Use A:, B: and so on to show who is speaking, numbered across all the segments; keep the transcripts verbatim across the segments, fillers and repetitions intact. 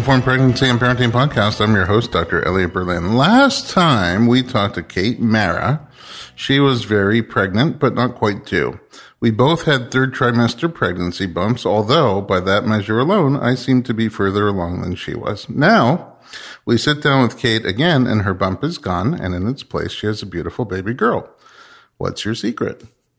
A: Informed Pregnancy and Parenting Podcast. I'm your host, Doctor Elliot Berlin. Last time we talked to Kate Mara, she was very pregnant, but not quite due. We both had third trimester pregnancy bumps, although by that measure alone, I seemed to be further along than she was. Now, we sit down with Kate again, and her bump is gone, and in its place, she has a beautiful baby girl. What's your secret?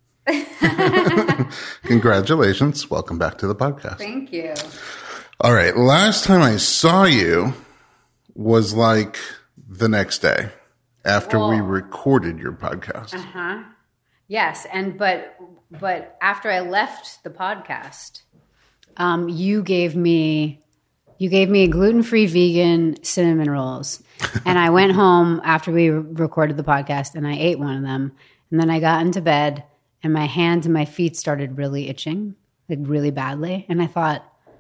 A: Congratulations. Welcome back to the podcast.
B: Thank you.
A: All right. Last time I saw you was like the next day after Whoa. we recorded your podcast.
B: Uh-huh. Yes. And, but, but after I left the podcast, um, you gave me, you gave me gluten-free vegan cinnamon rolls. And I went home after we recorded the podcast and I ate one of them. And then I got into bed and my hands and my feet started really itching, like really badly. And I thought,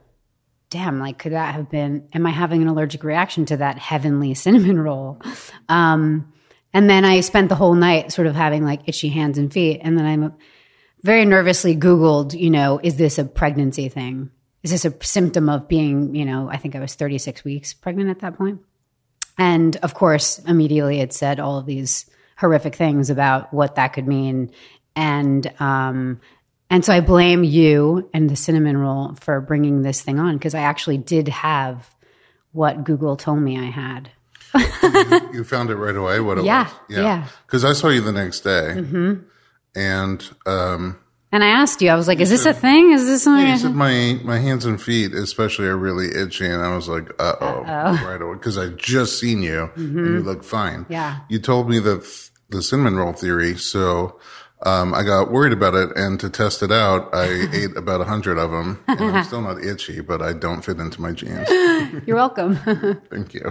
B: damn, like, could that have been, am I having an allergic reaction to that heavenly cinnamon roll? Um, and then I spent the whole night sort of having like itchy hands and feet. And then I very nervously Googled, you know, is this a pregnancy thing? Is this a symptom of being, you know, I think I was thirty-six weeks pregnant at that point. And of course, immediately it said all of these horrific things about what that could mean. And, um, And so I blame you and the cinnamon roll for bringing this thing on because I actually did have what Google told me I had.
A: you, you found it right away, what it
B: yeah,
A: was?
B: Yeah.
A: Because I saw you the next day.
B: Mm-hmm.
A: And um,
B: and I asked you, I was like, is this said, a thing? Is this something?
A: Yeah, you
B: I
A: said my, my hands and feet especially are really itchy. And I was like, uh-oh, Uh-oh. right away. Because I just seen you mm-hmm. and you look fine.
B: Yeah.
A: You told me the, the cinnamon roll theory, so... Um, I got worried about it, and to test it out, I ate about a hundred of them. And I'm still not itchy, but I don't fit into my jeans.
B: You're welcome.
A: Thank you.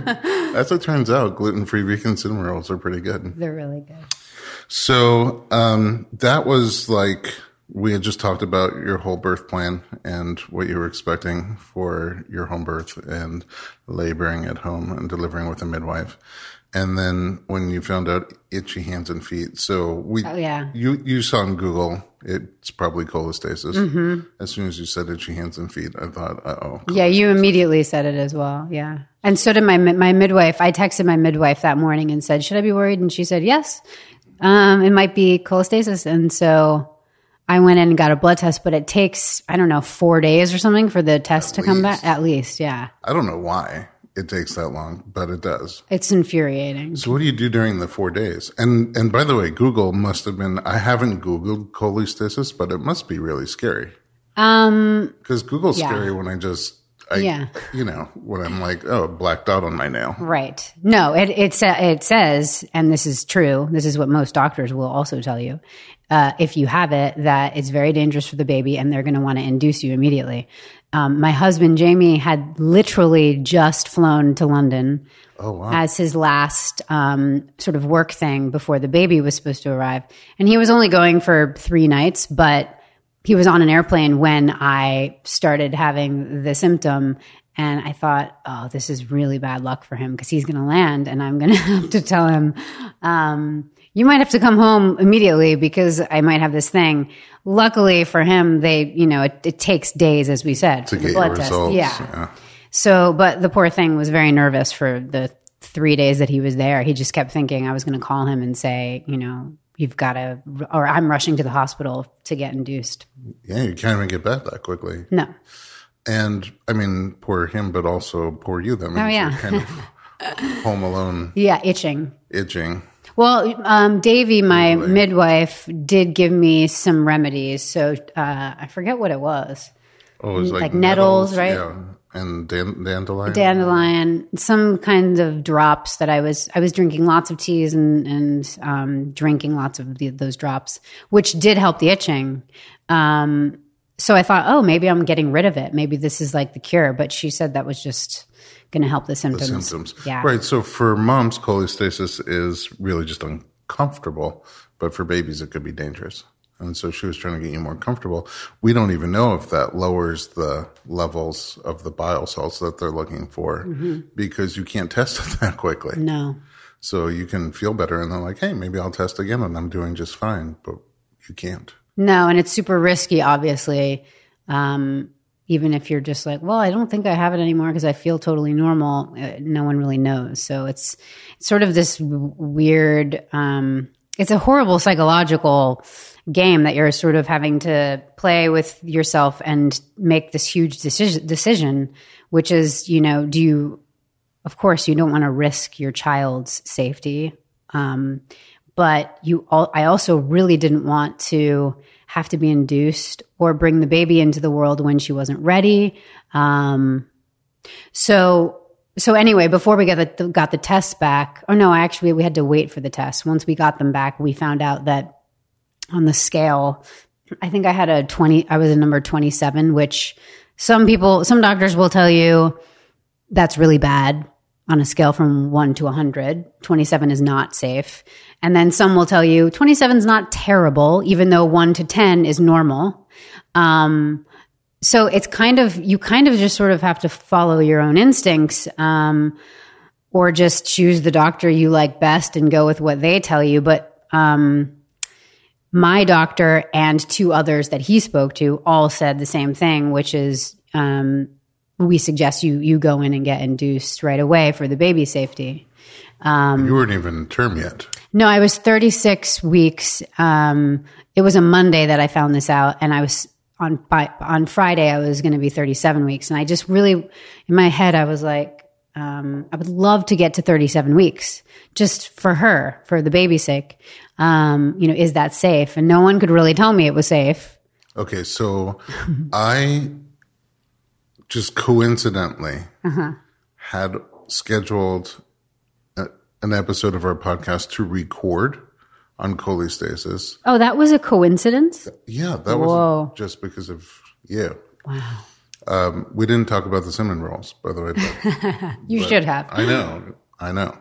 A: As it turns out, gluten-free vegan cinnamon rolls are pretty good.
B: They're really good.
A: So um, that was like we had just talked about your whole birth plan and what you were expecting for your home birth and laboring at home and delivering with a midwife. And then when you found out itchy hands and feet, so we,
B: oh, yeah.
A: you, you saw on Google, it's probably cholestasis. Mm-hmm. As soon as you said itchy hands and feet, I thought, uh-oh.
B: Yeah, you immediately said it as well. Yeah. And so did my, my midwife. I texted my midwife that morning and said, should I be worried? And she said, yes, um, it might be cholestasis. And so I went in and got a blood test, but it takes, I don't know, four days or something for the test at to least. come back. At least. Yeah.
A: I don't know why it takes that long, but it does.
B: It's infuriating.
A: So what do you do during the four days? And and by the way, Google must have been, I haven't Googled cholestasis, but it must be really scary.
B: Um,
A: Because Google's
B: yeah.
A: scary when I just, I,
B: yeah.
A: you know, when I'm like, oh, black dot on my nail.
B: Right. No, it, it, it says, and this is true, this is what most doctors will also tell you, uh, if you have it, that it's very dangerous for the baby and they're going to want to induce you immediately. Um, my husband, Jamie, had literally just flown to London
A: oh, wow.
B: as his last um, sort of work thing before the baby was supposed to arrive. And he was only going for three nights, but he was on an airplane when I started having the symptom. And I thought, oh, this is really bad luck for him because he's going to land and I'm going to have to tell him, um, you might have to come home immediately because I might have this thing. Luckily for him, they, you know, it, it takes days, as we said,
A: to
B: for
A: get
B: the blood
A: your
B: test.
A: results.
B: Yeah.
A: yeah.
B: So, but the poor thing was very nervous for the three days that he was there. He just kept thinking I was going to call him and say, you know, you've got to, or I'm rushing to the hospital to get induced.
A: Yeah, you can't even get back that quickly.
B: No.
A: And I mean, poor him, but also poor you. That means
B: oh, yeah.
A: you're kind of home alone.
B: Yeah, itching.
A: Itching.
B: Well, um, Davey, my really? midwife, did give me some remedies. So uh, I forget what it was.
A: Oh, it was like,
B: like nettles, nettles, right?
A: Yeah, and dan- dandelion.
B: Dandelion, some kind of drops that I was I was drinking lots of teas and and um, drinking lots of the, those drops, which did help the itching. Um, so I thought, oh, maybe I'm getting rid of it. Maybe this is like the cure. But she said that was just going to help the symptoms.
A: The symptoms.
B: Yeah.
A: Right. So for moms, cholestasis is really just uncomfortable, but for babies, it could be dangerous. And so she was trying to get you more comfortable. We don't even know if that lowers the levels of the bile salts that they're looking for mm-hmm. because you can't test it that quickly.
B: No.
A: So you can feel better and they're like, hey, maybe I'll test again and I'm doing just fine, but you can't.
B: No, and it's super risky, obviously. Um, even if you're just like, well, I don't think I have it anymore because I feel totally normal. Uh, no one really knows. So it's, it's sort of this w- weird, um, it's a horrible psychological game that you're sort of having to play with yourself and make this huge decision, decision, which is, you know, do you, of course, you don't want to risk your child's safety. Um, but you, all, I also really didn't want to have to be induced or bring the baby into the world when she wasn't ready. Um, so, so anyway, before we got the, got the tests back, oh no, actually we had to wait for the tests. Once we got them back, we found out that on the scale, I think I had a twenty, I was a number twenty-seven, which some people, some doctors will tell you that's really bad on a scale from one to a hundred. twenty-seven is not safe. And then some will tell you twenty-seven is not terrible, even though one to ten is normal. Um, so it's kind of, you kind of just sort of have to follow your own instincts, um, or just choose the doctor you like best and go with what they tell you. But, um, my doctor and two others that he spoke to all said the same thing, which is, um, we suggest you, you go in and get induced right away for the baby safety. Um,
A: you weren't even term yet.
B: No, I was thirty-six weeks. Um, it was a Monday that I found this out, and I was on by, on Friday. I was going to be thirty-seven weeks, and I just really, in my head, I was like, um, I would love to get to thirty-seven weeks, just for her, for the baby's sake. Um, you know, is that safe? And no one could really tell me it was safe.
A: Okay, so I just coincidentally uh-huh. had scheduled an episode of our podcast to record on cholestasis.
B: Oh, that was a coincidence?
A: Yeah, that was just because of you.
B: Wow.
A: Um, we didn't talk about the cinnamon rolls, by the way. But,
B: you
A: but
B: should have.
A: I know. I know.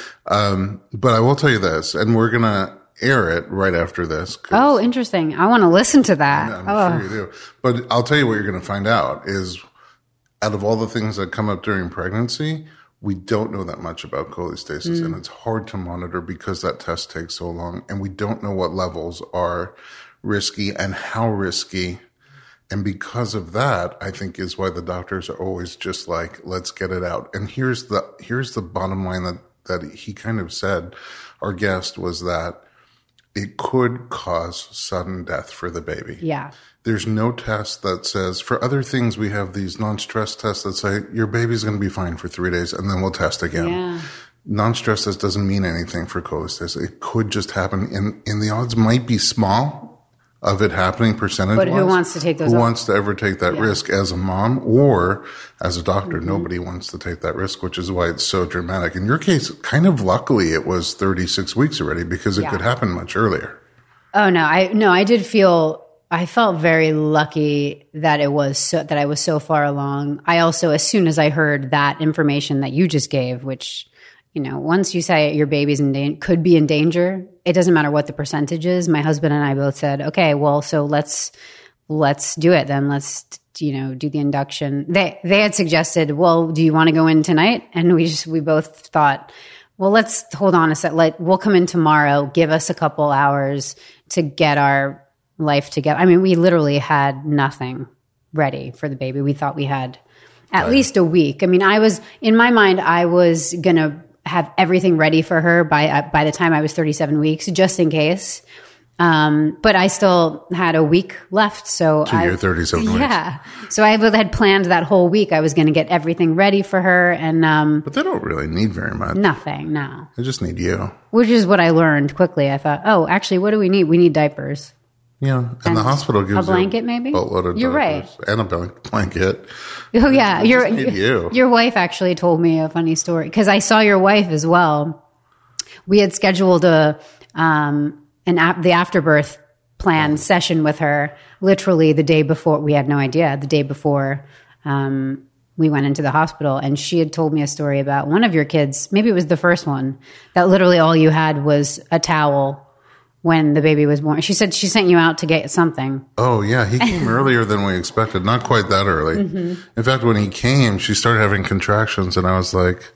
A: Um, but I will tell you this, and we're going to air it right after this.
B: Oh, interesting. I want to listen to that.
A: I'm
B: oh.
A: sure you do. But I'll tell you what you're going to find out is out of all the things that come up during pregnancy, we don't know that much about cholestasis, mm. and it's hard to monitor because that test takes so long, and we don't know what levels are risky and how risky. And because of that, I think is why the doctors are always just like, let's get it out. And here's the here's the bottom line that, that he kind of said, our guest, was that it could cause sudden death for the baby.
B: Yeah.
A: There's no test that says, for other things, we have these non-stress tests that say your baby's going to be fine for three days and then we'll test again.
B: Yeah.
A: Non-stress test doesn't mean anything for cholestasis. It could just happen, and, and the odds might be small of it happening percentage-wise.
B: But who wants to take those?
A: Who
B: off?
A: wants to ever take that yeah. risk as a mom or as a doctor? Mm-hmm. Nobody wants to take that risk, which is why it's so dramatic. In your case, kind of luckily, it was thirty-six weeks already because it yeah. could happen much earlier.
B: Oh no, I no, I did feel. I felt very lucky that it was so, that I was so far along. I also, as soon as I heard that information that you just gave, which, you know, once you say your baby's in da- could be in danger, it doesn't matter what the percentage is. My husband and I both said, okay, well, so let's let's do it then. Let's, you know, do the induction. They they had suggested, well, do you want to go in tonight? And we just we both thought, well, let's hold on a sec. Like, we'll come in tomorrow. Give us a couple hours to get our life together. I mean, we literally had nothing ready for the baby. We thought we had at right. least a week. I mean, I was, in my mind, I was going to have everything ready for her by, uh, by the time I was thirty-seven weeks, just in case. Um, but I still had a week left. So
A: to
B: I,
A: your thirty-seven weeks.
B: Yeah. So I had planned that whole week. I was going to get everything ready for her. And, um,
A: but they don't really need very much.
B: Nothing. No.
A: They just need you.
B: Which is what I learned quickly. I thought, oh, actually, what do we need? We need diapers.
A: Yeah, and, and the hospital gives
B: a blanket,
A: you a
B: maybe.
A: Boatload of
B: You're
A: diapers
B: right,
A: and a blanket.
B: Oh yeah, your
A: you.
B: your wife actually told me a funny story because I saw your wife as well. We had scheduled a um an ap- the afterbirth plan oh. session with her literally the day before. We had no idea the day before um, we went into the hospital, and she had told me a story about one of your kids. Maybe it was the first one that literally all you had was a towel when the baby was born. She said she sent you out to get something.
A: Oh, yeah. He came earlier than we expected. Not quite that early. Mm-hmm. In fact, when he came, she started having contractions, and I was like,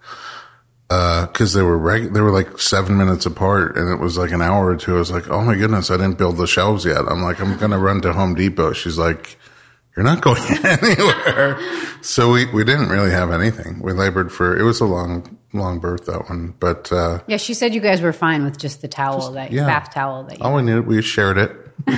A: uh, cause they were reg- they were like seven minutes apart, and it was like an hour or two. I was like, oh my goodness, I didn't build the shelves yet. I'm like, I'm going to run to Home Depot. She's like, you're not going anywhere. So we, we didn't really have anything. We labored for, it was a long, long birth, that one. But, uh,
B: yeah, she said you guys were fine with just the towel, just, that yeah. bath towel that you
A: all we needed, we shared it.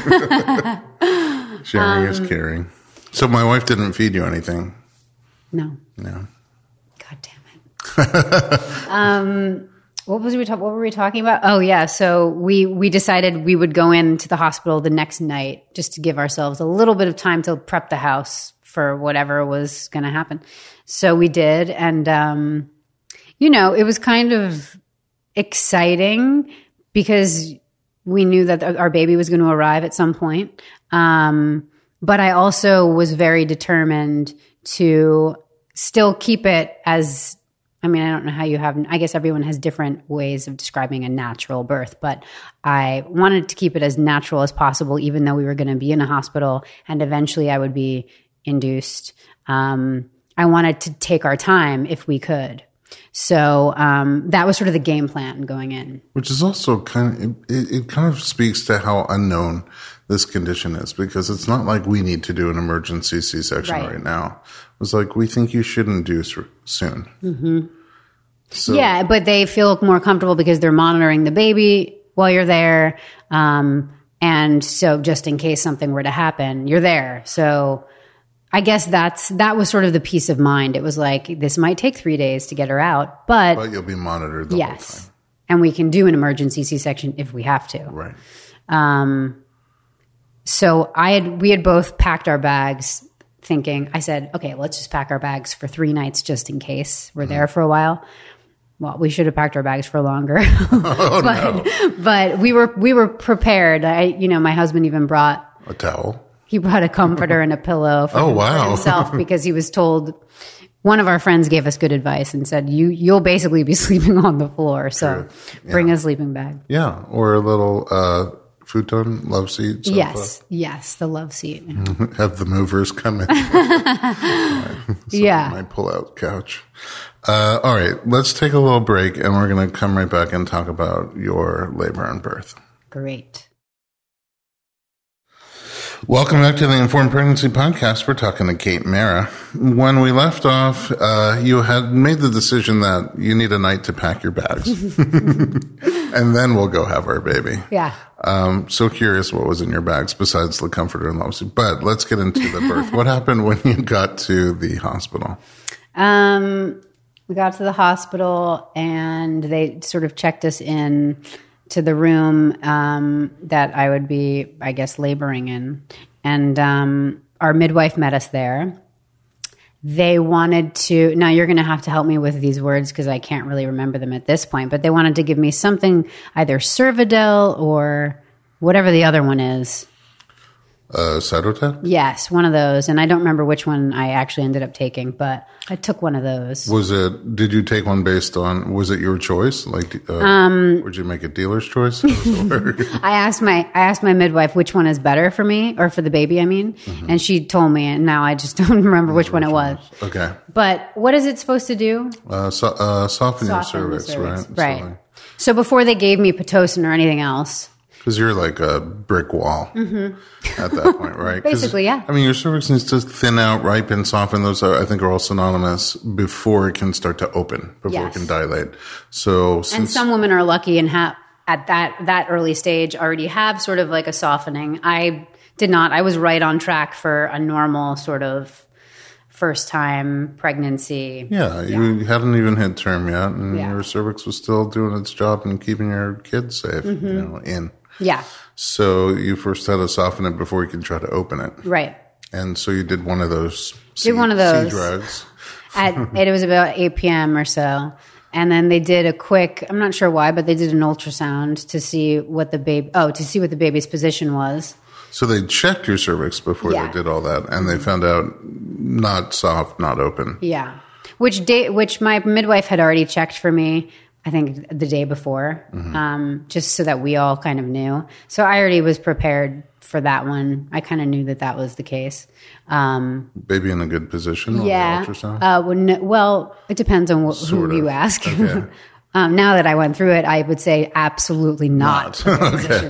A: Sharing um, is caring. So my wife didn't feed you anything?
B: No.
A: No.
B: God damn it. um, what was we ta- What were we talking about? Oh yeah, so we we decided we would go into the hospital the next night just to give ourselves a little bit of time to prep the house for whatever was going to happen. So we did, and um, you know, it was kind of exciting because we knew that our baby was going to arrive at some point. Um, but I also was very determined to still keep it as, I mean, I don't know how you have, I guess everyone has different ways of describing a natural birth, but I wanted to keep it as natural as possible, even though we were going to be in a hospital and eventually I would be induced. Um, I wanted to take our time if we could. So um, that was sort of the game plan going in. Which
A: is also kind of, it, it kind of speaks to how unknown this condition is, because it's not like we need to do an emergency C-section right, right now. It was like, we think you should induce soon.
B: Mm-hmm. So, yeah, but they feel more comfortable because they're monitoring the baby while you're there. Um, and so just in case something were to happen, you're there. So I guess that's that was sort of the peace of mind. It was like, this might take three days to get her out, but...
A: But you'll be monitored the
B: yes,
A: whole time.
B: And we can do an emergency C-section if we have to.
A: Right.
B: Um, so I had we had both packed our bags thinking, I said, okay, let's just pack our bags for three nights just in case we're mm-hmm. there for a while. Well, we should have packed our bags for longer.
A: oh,
B: but,
A: no.
B: but we were we were prepared. I, you know, my husband even brought...
A: A towel.
B: He brought a comforter and a pillow for,
A: oh,
B: him,
A: wow.
B: for himself because he was told, one of our friends gave us good advice and said, you, you'll basically be sleeping on the floor. So yeah. bring a sleeping bag.
A: Yeah. Or a little uh, futon, love seat. Sofa.
B: Yes. Yes. The love seat.
A: Have the movers come in. right. So
B: yeah.
A: My pull-out couch. Uh, all right. Let's take a little break and we're going to come right back and talk about your labor and birth.
B: Great.
A: Welcome back to the Informed Pregnancy Podcast. We're talking to Kate Mara. When we left off, uh, you had made the decision that you need a night to pack your bags. And then we'll go have our baby.
B: Yeah.
A: Um, so curious what was in your bags besides the comforter and love seat. But let's get into the birth. What happened when you got to the hospital?
B: Um, we got to the hospital and they sort of checked us in to the room um, that I would be, I guess, laboring in. And um, our midwife met us there. They wanted to, now you're going to have to help me with these words because I can't really remember them at this point, but they wanted to give me something, either Cervidil or whatever the other one is.
A: Uh, Cytotec?
B: Yes, one of those. And I don't remember which one I actually ended up taking, but I took one of those.
A: Was it, did you take one based on, was it your choice? Like, uh, um, would you make a dealer's choice?
B: I asked my, I asked my midwife which one is better for me or for the baby, I mean, mm-hmm. and she told me, and now I just don't remember which, which one it was. was.
A: Okay.
B: But what is it supposed to do?
A: Uh, so, uh soften, soften your cervix, cervix,
B: right? Right. So, so before they gave me Pitocin or anything else.
A: Because you're like a brick wall mm-hmm. at that point, right?
B: Basically, yeah.
A: I mean, your cervix needs to thin out, ripen, soften. Those, are, I think, are all synonymous before it can start to open, before yes. it can dilate. So, since
B: and some women are lucky and have at that that early stage already have sort of like a softening. I did not. I was right on track for a normal sort of first time pregnancy.
A: Yeah, yeah. You hadn't even hit term yet, and yeah. your cervix was still doing its job and keeping your kids safe, mm-hmm. you know, in.
B: Yeah.
A: So you first had to soften it before you could try to open it.
B: Right.
A: And so you did one of those C,
B: did one of those.
A: C drugs.
B: At, it was about eight p.m. or so. And then they did a quick, I'm not sure why, but they did an ultrasound to see what the baby, oh, to see what the baby's position was.
A: So they checked your cervix before yeah. they did all that, and they found out not soft, not open.
B: Yeah. Which day, which my midwife had already checked for me, I think the day before, mm-hmm. um, just so that we all kind of knew. So I already was prepared for that one. I kind of knew that that was the case. Um,
A: Baby in a good position on
B: yeah,
A: the ultrasound?
B: Uh, well, no, well, it depends on wh- who of. you ask. Okay. um, now that I went through it, I would say absolutely not.
A: not. Okay.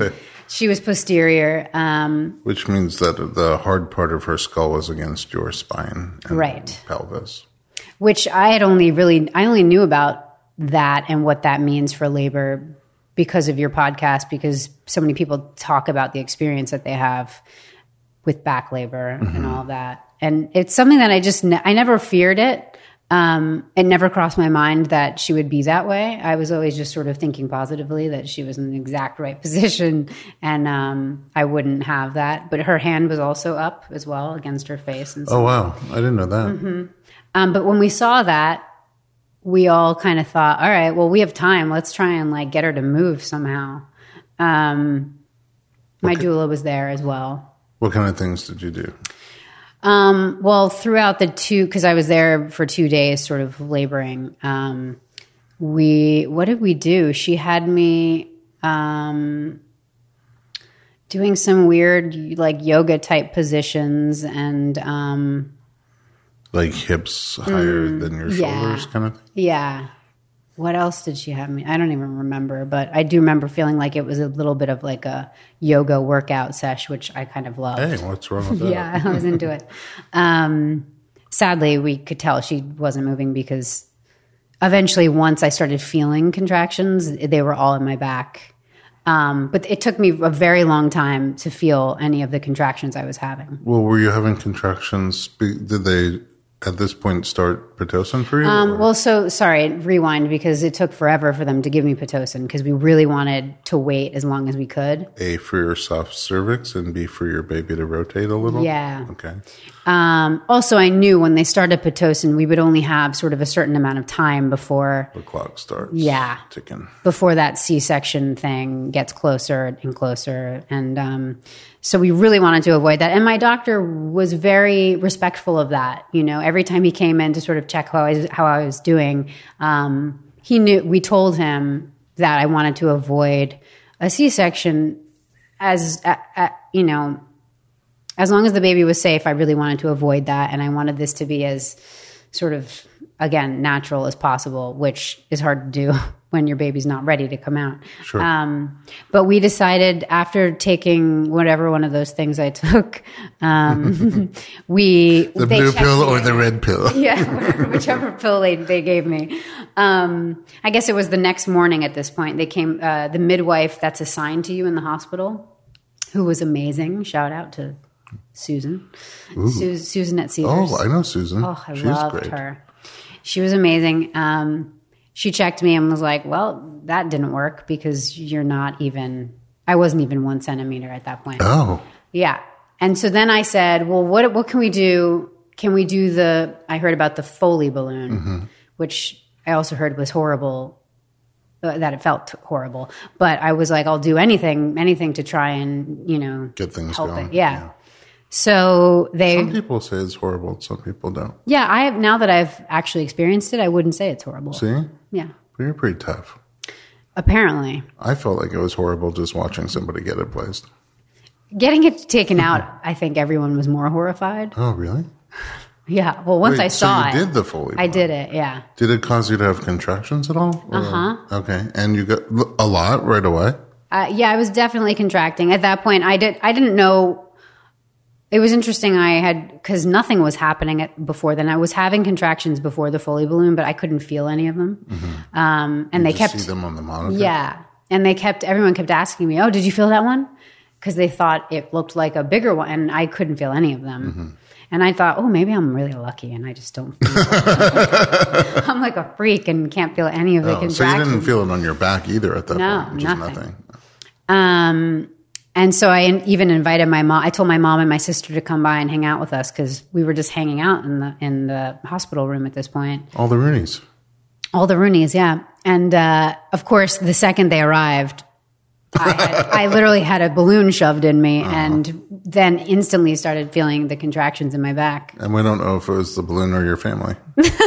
B: She was posterior. Um,
A: Which means that the hard part of her skull was against your spine and
B: right.
A: pelvis.
B: Which I had only really, I only knew about that and what that means for labor because of your podcast, because so many people talk about the experience that they have with back labor mm-hmm. and all of that. And it's something that I just, ne- I never feared it. Um, it never crossed my mind that she would be that way. I was always just sort of thinking positively that she was in the exact right position and um, I wouldn't have that. But her hand was also up as well against her face. And so
A: oh, wow. I didn't know that.
B: Mm-hmm. Um, but when we saw that, we all kind of thought, all right, well, we have time. Let's try and like get her to move somehow. Um, my
A: okay.
B: doula was there as well.
A: What kind of things did you do?
B: Um, well, throughout the two, because I was there for two days sort of laboring, um, we, what did we do? She had me um, doing some weird like yoga type positions and... Um,
A: like hips higher mm, than your shoulders
B: yeah,
A: kind of thing?
B: Yeah. What else did she have me? I don't even remember, but I do remember feeling like it was a little bit of like a yoga workout sesh, which I kind of loved.
A: Hey, what's wrong with that?
B: Yeah, I was into it. Um, sadly, we could tell she wasn't moving because eventually once I started feeling contractions, they were all in my back. Um, but it took me a very long time to feel any of the contractions I was having.
A: Well, were you having contractions? Did they... at this point start Pitocin for you?
B: Um, well, so sorry, rewind because it took forever for them to give me Pitocin because we really wanted to wait as long as we could.
A: A, for your soft cervix and B, for your baby to rotate a little?
B: Yeah.
A: Okay.
B: Um, also, I knew when they started Pitocin, we would only have sort of a certain amount of time before
A: the clock starts
B: yeah,
A: ticking.
B: Before that C-section thing gets closer and closer. And um, so we really wanted to avoid that. And my doctor was very respectful of that. You know, every time he came in to sort of check how I was, how I was doing, um, he knew, we told him that I wanted to avoid a C-section as, uh, uh, you know, as long as the baby was safe, I really wanted to avoid that. And I wanted this to be as sort of, again, natural as possible, which is hard to do when your baby's not ready to come out.
A: Sure.
B: Um, but we decided after taking whatever one of those things I took, um, we...
A: the blue pill or the red pill.
B: Yeah, whichever pill they, they gave me. Um, I guess it was the next morning at this point. They came, uh, the midwife that's assigned to you in the hospital, who was amazing. Shout out to Susan. Su- Susan at Cedars.
A: Oh, I know Susan.
B: Oh, I
A: She's
B: loved
A: great.
B: her. She was amazing. Um, she checked me and was like, well, that didn't work because you're not even, I wasn't even one centimeter at that point.
A: Oh.
B: Yeah. And so then I said, well, what what can we do? Can we do the, I heard about the Foley balloon, mm-hmm. which I also heard was horrible, uh, that it felt horrible. But I was like, I'll do anything, anything to try and, you know.
A: Get things
B: help
A: going.
B: It. Yeah. yeah. So they...
A: Some people say it's horrible. Some people don't.
B: Yeah. I have, now that I've actually experienced it, I wouldn't say it's horrible.
A: See?
B: Yeah.
A: But you're pretty tough.
B: Apparently.
A: I felt like it was horrible just watching somebody get it placed.
B: Getting it taken out, I think everyone was more horrified.
A: Oh, really?
B: Yeah. Well, once
A: Wait,
B: I saw
A: so you
B: it.
A: did the Foley.
B: I did it, yeah.
A: Did it cause you to have contractions at all?
B: Uh huh.
A: Okay. And you got a lot right away?
B: Uh, yeah, I was definitely contracting. At that point, I, did, I didn't know. It was interesting. I had, because nothing was happening at, before then. I was having contractions before the Foley balloon, but I couldn't feel any of them. Mm-hmm. Um, and
A: you
B: they
A: just
B: kept.
A: see them on the monitor?
B: Yeah. And they kept, everyone kept asking me, oh, did you feel that one? Because they thought it looked like a bigger one, and I couldn't feel any of them. Mm-hmm. And I thought, oh, maybe I'm really lucky, and I just don't feel it. I'm like a freak and can't feel any of the
A: oh,
B: contractions.
A: So you didn't feel it on your back either at that
B: no,
A: point? Just
B: nothing.
A: nothing.
B: Um, and so I even invited my mom. I told my mom and my sister to come by and hang out with us because we were just hanging out in the in the hospital room at this point.
A: All the Roonies.
B: All the Roonies, yeah. And uh, of course, the second they arrived, I, had, I literally had a balloon shoved in me, uh-huh. and then instantly started feeling the contractions in my back.
A: And we don't know if it was the balloon or your family.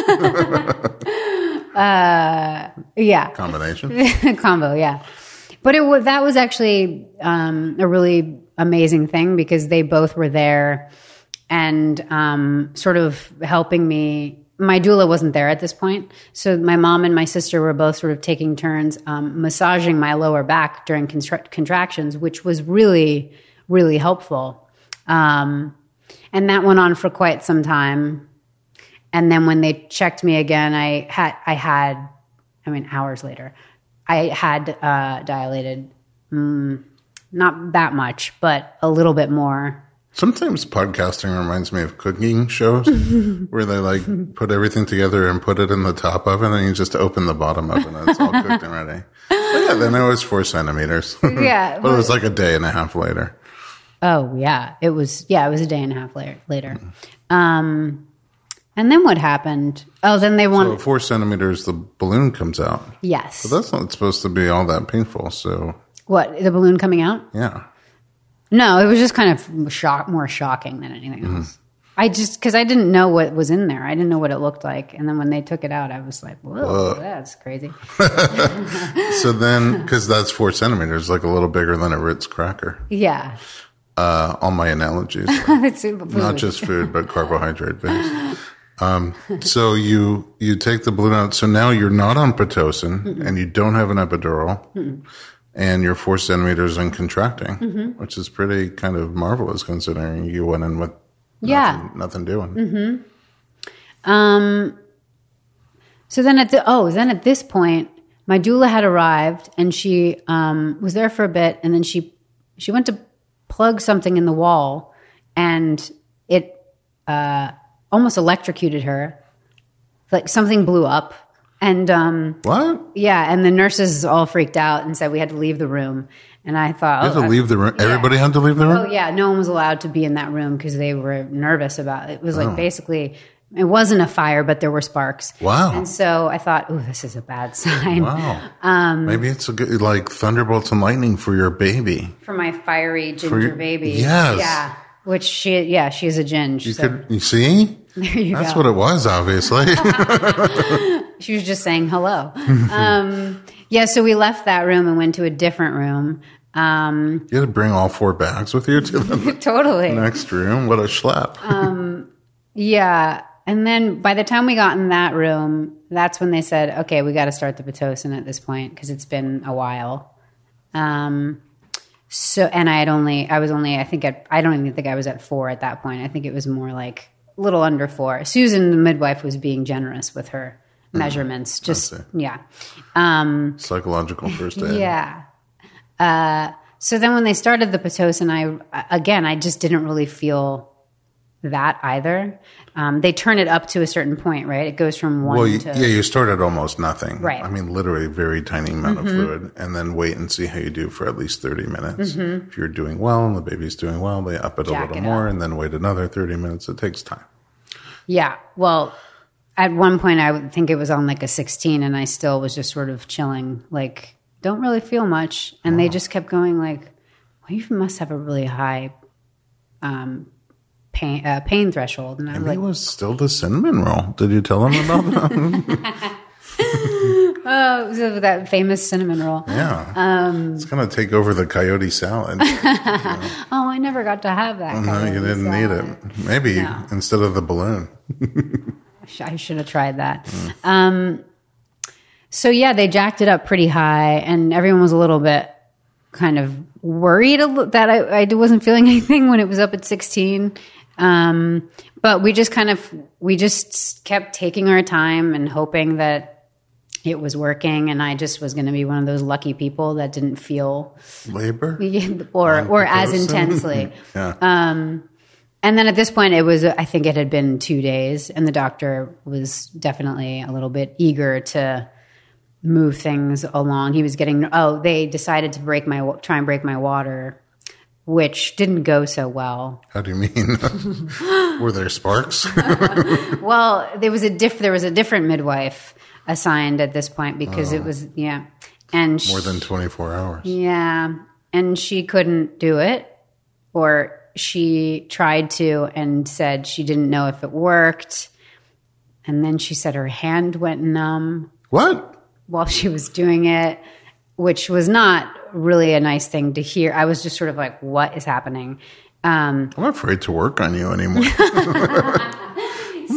B: uh, yeah.
A: Combination.
B: Combo, yeah. But it was, that was actually um, a really amazing thing because they both were there and um, sort of helping me my doula wasn't there at this point. So my mom and my sister were both sort of taking turns um, massaging my lower back during construct- contractions, which was really, really helpful. Um, and that went on for quite some time. And then when they checked me again, I had, I had, I mean, hours later, I had uh, dilated, mm, not that much, but a little bit more.
A: Sometimes podcasting reminds me of cooking shows where they like put everything together and put it in the top oven and you just open the bottom oven and it's all cooked and ready. But yeah, then it was four centimeters.
B: Yeah.
A: But it was like a day and a half later.
B: Oh, yeah. It was, yeah, it was a day and a half later. later. Um, and then what happened? Oh, then they
A: So
B: wanted.
A: at four centimeters, the balloon comes out.
B: Yes.
A: But that's not supposed to be all that painful. So
B: What, the balloon coming out?
A: yeah.
B: No, it was just kind of shock, more shocking than anything else. Mm. I just, because I didn't know what was in there. I didn't know what it looked like. And then when they took it out, I was like, whoa, whoa. That's crazy.
A: So then, because that's four centimeters, like a little bigger than a Ritz cracker.
B: Yeah.
A: Uh, all my analogies.
B: It's food.
A: Not just food, but carbohydrate based. Um, so you, you take the balloon out. So now you're not on Pitocin Mm-mm. and you don't have an epidural. Mm-mm. And you're four centimeters and contracting, mm-hmm. which is pretty kind of marvelous considering you went in with
B: yeah.
A: nothing, nothing doing.
B: Mm-hmm. Um, so then at the, oh, then at this point, my doula had arrived and she um, was there for a bit. And then she, she went to plug something in the wall and it uh, almost electrocuted her. Like something blew up. And um,
A: what?
B: Yeah, and the nurses all freaked out and said we had to leave the room. And I thought,
A: you
B: oh,
A: had to
B: I,
A: leave the room.
B: Yeah.
A: Everybody had to leave the room.
B: Oh yeah, no one was allowed to be in that room because they were nervous about it. It was like oh. basically, it wasn't a fire, but there were sparks.
A: Wow.
B: And so I thought, oh, this is a bad sign.
A: Wow.
B: Um,
A: Maybe it's a good, like thunderbolts and lightning for your baby.
B: For my fiery ginger
A: your,
B: baby.
A: Yes.
B: Yeah. Which she, yeah, she's a ginge.
A: You
B: so.
A: could, you see.
B: There you
A: That's
B: go.
A: what it was, obviously.
B: She was just saying hello. um, yeah, so we left that room and went to a different room. Um,
A: you had to bring all four bags with you to the
B: totally.
A: next room. What a schlep.
B: um, yeah. And then by the time we got in that room, that's when they said, okay, we got to start the Pitocin at this point because it's been a while. Um, so, and I had only, I was only, I think, at, I don't even think I was at four at that point. I think it was more like a little under four. Susan, the midwife, was being generous with her measurements. Just, yeah. Um,
A: Psychological first aid.
B: Yeah. Uh, so then when they started the Pitocin, I, again, I just didn't really feel that either. Um, they turn it up to a certain point, right? It goes from one
A: well, you,
B: to...
A: yeah, you start at almost nothing.
B: Right.
A: I mean, literally a very tiny amount
B: mm-hmm.
A: of fluid, and then wait and see how you do for at least thirty minutes.
B: Mm-hmm.
A: If you're doing well and the baby's doing well, they up it
B: Jack
A: a little
B: it
A: more
B: up.
A: and then wait another thirty minutes. It takes time.
B: Yeah. Well, at one point I would think it was on like a sixteen and I still was just sort of chilling, like, don't really feel much. And oh. they just kept going like, well, you must have a really high um, pain, uh, pain threshold. And I was
A: Maybe
B: like,
A: it was still the cinnamon roll. Did you tell them about that?
B: Oh, so that famous cinnamon roll.
A: Yeah.
B: Um,
A: it's going to take over the coyote salad.
B: Yeah. Oh, I never got to have that.
A: Oh, no, you didn't salad. need it. Maybe no. instead of the balloon.
B: I should have tried that. Mm. Um, so, yeah, they jacked it up pretty high, and everyone was a little bit kind of worried that I, I wasn't feeling anything when it was up at sixteen. Um, but we just kind of, we just kept taking our time and hoping that it was working, and I just was going to be one of those lucky people that didn't feel
A: labor
B: or or as intensely.
A: Yeah.
B: Um, and then at this point, it was I think it had been two days, and the doctor was definitely a little bit eager to move things along. He was getting oh, they decided to break my try and break my water, which didn't go so well.
A: How do you mean? Were there sparks?
B: Well, there was a diff. There was a different midwife assigned at this point because oh. it was yeah, and
A: more
B: she,
A: than twenty-four hours.
B: Yeah, and she couldn't do it, or she tried to and said she didn't know if it worked, and then she said her hand went numb.
A: What?
B: While she was doing it, which was not really a nice thing to hear. I was just sort of like, "What is happening?" Um,
A: I'm afraid to work on you anymore. I'm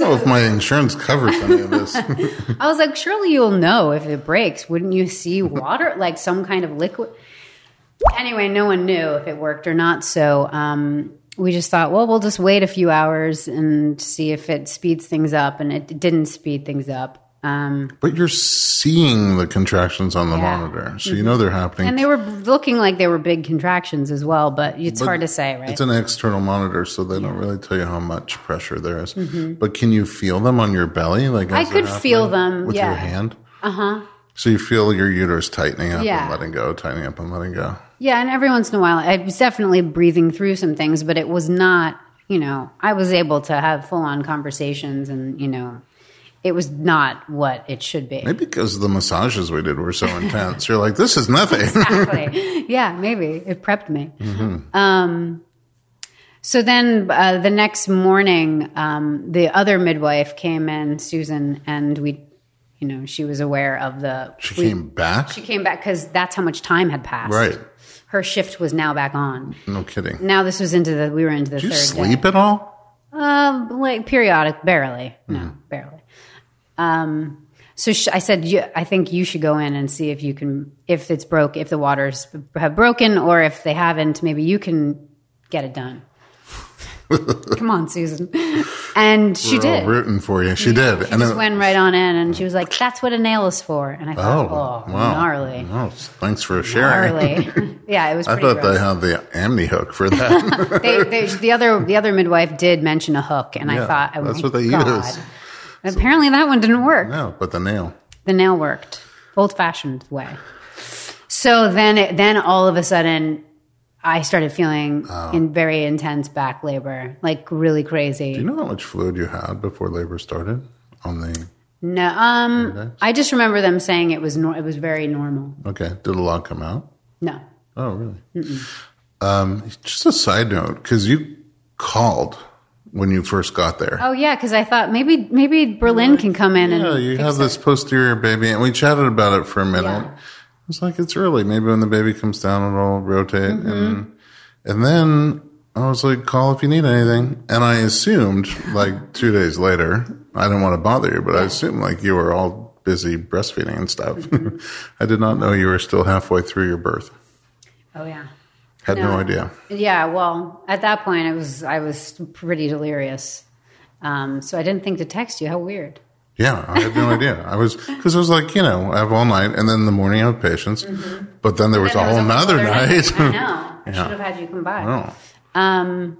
A: know if my insurance covers any of this.
B: I was like, surely you'll know if it breaks. Wouldn't you see water, like some kind of liquid? Anyway, no one knew if it worked or not. So um, we just thought, well, we'll just wait a few hours and see if it speeds things up. And it didn't speed things up. Um,
A: but you're seeing the contractions on the yeah. monitor, so you know they're happening.
B: And they were looking like they were big contractions as well, but it's but hard to say, right?
A: It's an external monitor, so they yeah. don't really tell you how much pressure there is. Mm-hmm. But can you feel them on your belly? Like
B: I could feel them
A: with
B: yeah.
A: your hand.
B: Uh huh.
A: So you feel your uterus tightening up
B: yeah.
A: and letting go, tightening up and letting go.
B: Yeah, and every once in a while, I was definitely breathing through some things, but it was not. You know, I was able to have full on conversations, and you know. It was not what it should be.
A: Maybe because the massages we did were so intense. You're like, this is nothing.
B: Exactly. Yeah, maybe. It prepped me. Mm-hmm. Um, so then uh, the next morning, um, the other midwife came in, Susan, and we, you know, she was aware of the...
A: She
B: we,
A: came back?
B: She came back because that's how much time had passed.
A: Right.
B: Her shift was now back on.
A: No kidding.
B: Now this was into the... We were into the
A: Did
B: third
A: you sleep
B: day.
A: at all?
B: Uh, like periodic, barely. No, mm. barely. Um, so sh- I said, I think you should go in and see if you can, if it's broke, if the waters have broken, or if they haven't, maybe you can get it done. Come on, Susan. And she
A: We're
B: did.
A: All rooting for you. She
B: yeah,
A: did.
B: She
A: and
B: just
A: it,
B: went right on in, and she was like, "That's what a nail is for." And I thought, "Oh, oh
A: wow.
B: gnarly."
A: Wow, thanks for sharing.
B: Gnarly. Yeah, it was.
A: I
B: pretty
A: thought
B: gross.
A: they had the amni hook for that.
B: they, they, the other, the other midwife did mention a hook, and
A: yeah,
B: I thought, "Oh
A: that's
B: my
A: what they
B: God."
A: use.
B: Apparently, that one didn't work.
A: No, but the nail.
B: The nail worked, old-fashioned way. So then, it, then all of a sudden, I started feeling oh. in very intense back labor, like really crazy.
A: Do you know how much fluid you had before labor started? On the
B: no, um, I just remember them saying it was no, it was very normal.
A: Okay, did a lot come out?
B: No.
A: Oh, really? Um, just a side note, because you called when you first got there.
B: Oh yeah, because I thought maybe maybe Berlin can come in
A: yeah,
B: and
A: yeah. You
B: fix
A: have
B: it.
A: This posterior baby, and we chatted about it for a minute.
B: Yeah.
A: It's like it's early. Maybe when the baby comes down, it'll rotate, mm-hmm. and and then I was like, call if you need anything. And I assumed, like two days later, I didn't want to bother you, but yeah. I assumed like you were all busy breastfeeding and stuff. Mm-hmm. I did not know you were still halfway through your birth.
B: Oh yeah.
A: Had no. no idea.
B: Yeah, well, at that point, I was I was pretty delirious, um, so I didn't think to text you. How weird.
A: Yeah, I had no idea. I was because I was like, you know, I have all night, and then in the morning I have patients. Mm-hmm. But then there was
B: then
A: a whole nother night.
B: night. I know. I
A: yeah.
B: should have had you come by.
A: Oh.
B: Um,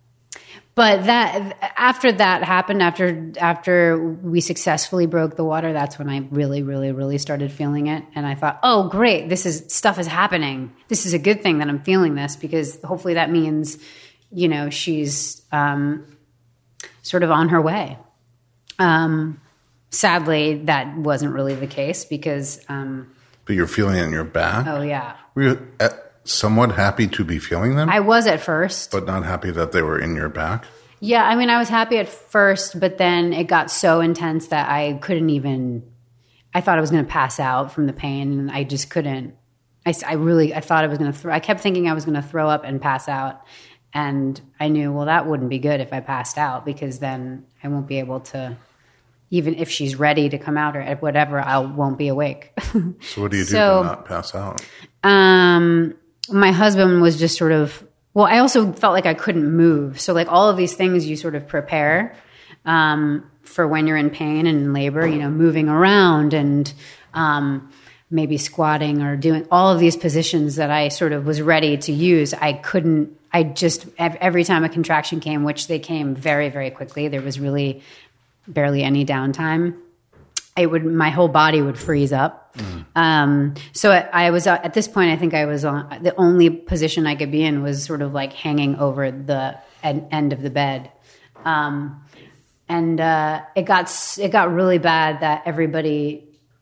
B: but that after that happened, after after we successfully broke the water, that's when I really, really, really started feeling it. And I thought, oh, great, this is stuff is happening. This is a good thing that I'm feeling this, because hopefully that means, you know, she's um, sort of on her way. Um, sadly, that wasn't really the case because. Um,
A: but you're feeling it in your back?
B: Oh, yeah.
A: Were you at, somewhat happy to be feeling them?
B: I was at first.
A: But not happy that they were in your back?
B: Yeah, I mean, I was happy at first, but then it got so intense that I couldn't even, I thought I was going to pass out from the pain, and I just couldn't. I, I really, I thought I was going to throw, I kept thinking I was going to throw up and pass out. And I knew, well, that wouldn't be good if I passed out, because then I won't be able to, even if she's ready to come out or whatever, I won't be awake.
A: So what do you do
B: so,
A: to not pass out?
B: Um, my husband was just sort of, well, I also felt like I couldn't move. So like all of these things you sort of prepare um, for when you're in pain and in labor, you know, moving around and um, maybe squatting or doing all of these positions that I sort of was ready to use. I couldn't, I just, every time a contraction came, which they came very, very quickly, there was really barely any downtime. It would, my whole body would freeze up. Mm. Um, so I, I was, uh, at this point, I think I was on, the only position I could be in was sort of like hanging over the ed, end of the bed. Um, and, uh, it got, it got really bad that everybody,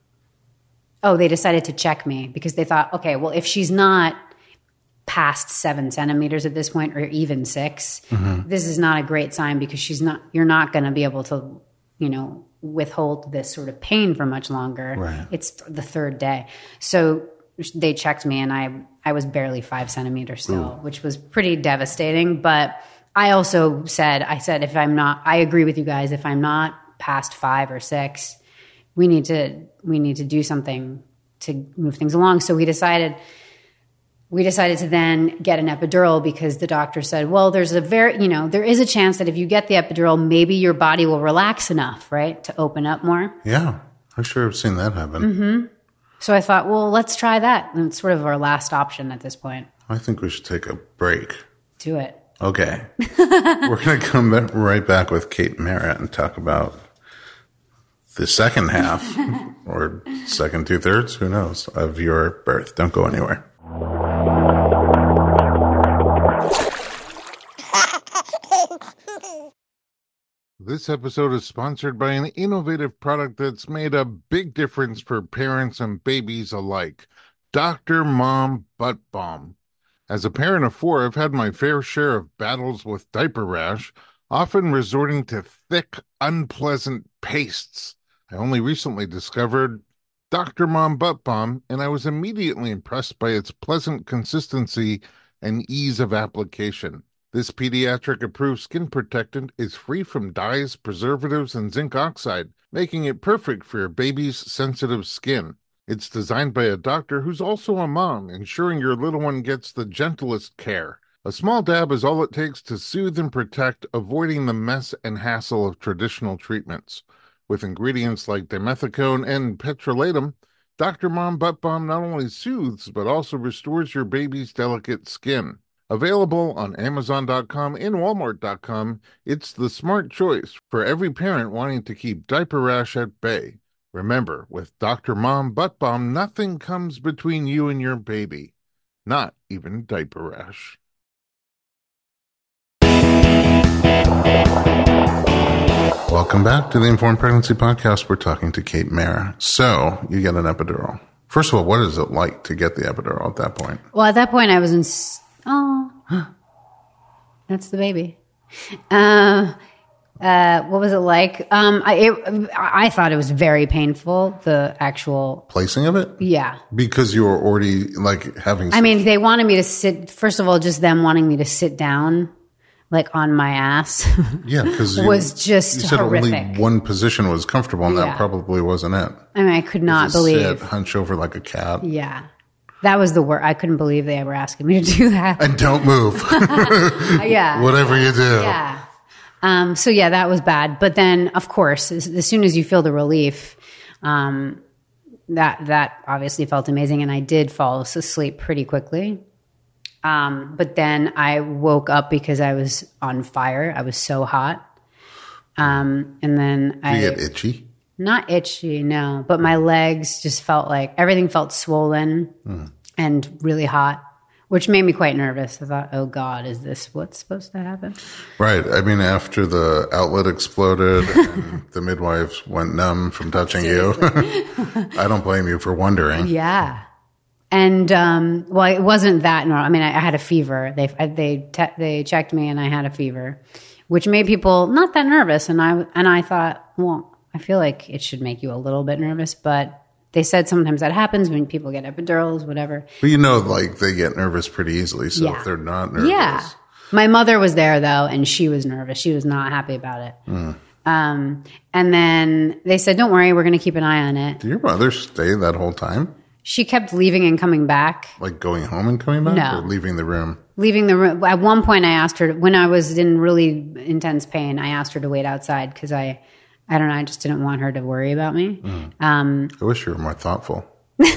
B: oh, they decided to check me because they thought, okay, well, if she's not past seven centimeters at this point, or even six, mm-hmm. this is not a great sign, because she's not, you're not going to be able to, you know, withhold this sort of pain for much longer.
A: Right.
B: It's the third day. So they checked me, and I, I was barely five centimeters still, Ooh. Which was pretty devastating. But I also said, I said, if I'm not, I agree with you guys. If I'm not past five or six, we need to, we need to do something to move things along. So we decided, we decided to then get an epidural because the doctor said, well, there's a very, you know, there is a chance that if you get the epidural, maybe your body will relax enough, right, to open up more.
A: Yeah, I sure have seen that happen.
B: Mm-hmm. So I thought, well, let's try that. And it's sort of our last option at this point.
A: I think we should take a break.
B: Do it.
A: Okay. We're going to come back, right back with Kate Mara and talk about the second half or second two thirds, who knows, of your birth. Don't go anywhere. This episode is sponsored by an innovative product that's made a big difference for parents and babies alike. Doctor Mom Butt Balm. As a parent of four, I've had my fair share of battles with diaper rash, often resorting to thick, unpleasant pastes. I only recently discovered Doctor Mom Butt Balm, and I was immediately impressed by its pleasant consistency and ease of application. This pediatric-approved skin protectant is free from dyes, preservatives, and zinc oxide, making it perfect for your baby's sensitive skin. It's designed by a doctor who's also a mom, ensuring your little one gets the gentlest care. A small dab is all it takes to soothe and protect, avoiding the mess and hassle of traditional treatments. With ingredients like dimethicone and petrolatum, Doctor Mom Butt Balm not only soothes, but also restores your baby's delicate skin. Available on Amazon dot com and Walmart dot com, it's the smart choice for every parent wanting to keep diaper rash at bay. Remember, with Doctor Mom Butt Balm, nothing comes between you and your baby. Not even diaper rash. Welcome back to the Informed Pregnancy Podcast. We're talking to Kate Mara. So, you get an epidural. First of all, what is it like to get the epidural at that point?
B: Well, at that point, I was in... Oh, that's the baby. Uh, uh, what was it like? Um, I, it, I thought it was very painful, the actual...
A: Placing of it?
B: Yeah.
A: Because you were already, like, having...
B: I mean, they wanted me to sit... First of all, just them wanting me to sit down, like, on my ass.
A: Yeah, because...
B: was just
A: you said
B: horrific.
A: Only one position was comfortable, and
B: Yeah.
A: that probably wasn't it.
B: I mean, I could not believe...
A: Sit, hunch over like a cat.
B: Yeah. That was the worst. I couldn't believe they were asking me to do that.
A: And don't move.
B: Yeah.
A: Whatever you do.
B: Yeah. Um, so yeah, that was bad. But then, of course, as, as soon as you feel the relief, um, that that obviously felt amazing, and I did fall asleep pretty quickly. Um, but then I woke up because I was on fire. I was so hot. Um, and then
A: Did
B: I
A: you get itchy?
B: Not itchy, no, but my legs just felt like everything felt swollen mm. and really hot, which made me quite nervous. I thought, oh God, is this what's supposed to happen?
A: Right. I mean, after the outlet exploded and the midwives went numb from touching you, I don't blame you for wondering.
B: Yeah. And, um, well, it wasn't that normal. I mean, I, I had a fever. They, they, te- they checked me and I had a fever, which made people not that nervous. And I, and I thought, well, I feel like it should make you a little bit nervous, but they said sometimes that happens when people get epidurals, whatever.
A: But you know, like they get nervous pretty easily. So
B: yeah.
A: if they're not nervous.
B: Yeah. My mother was there though, and she was nervous. She was not happy about it. Mm. Um, and then they said, don't worry, we're going to keep an eye on it.
A: Did your mother stay that whole time?
B: She kept leaving and coming back.
A: Like going home and coming back?
B: No.
A: Or leaving the room? Leaving
B: the room. At one point I asked her, when I was in really intense pain, I asked her to wait outside because I... I don't know. I just didn't want her to worry about me. Mm. Um,
A: I wish you were more thoughtful.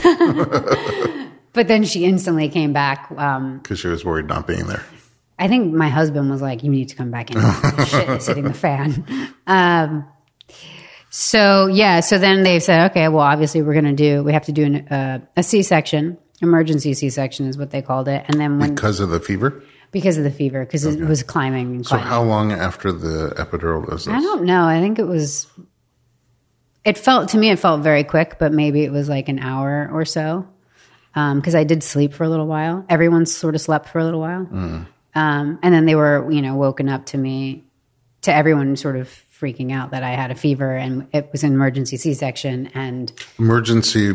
B: But then she instantly came back. Um,
A: because she was worried not being there.
B: I think my husband was like, you need to come back in. Shit is hitting the fan. Um, so, yeah. So then they said, okay, well, obviously we're going to do, we have to do an, uh, a C-section. Emergency C-section is what they called it. And then when...
A: Because of the fever?
B: Because of the fever, because okay. it was climbing and climbing.
A: So how long after the epidural was this?
B: I don't know. I think it was, it felt, to me, it felt very quick, but maybe it was like an hour or so. Because um, I did sleep for a little while. Everyone sort of slept for a little while. Mm. Um, and then they were, you know, woken up to me, to everyone sort of freaking out that I had a fever and it was an emergency C-section. And
A: emergency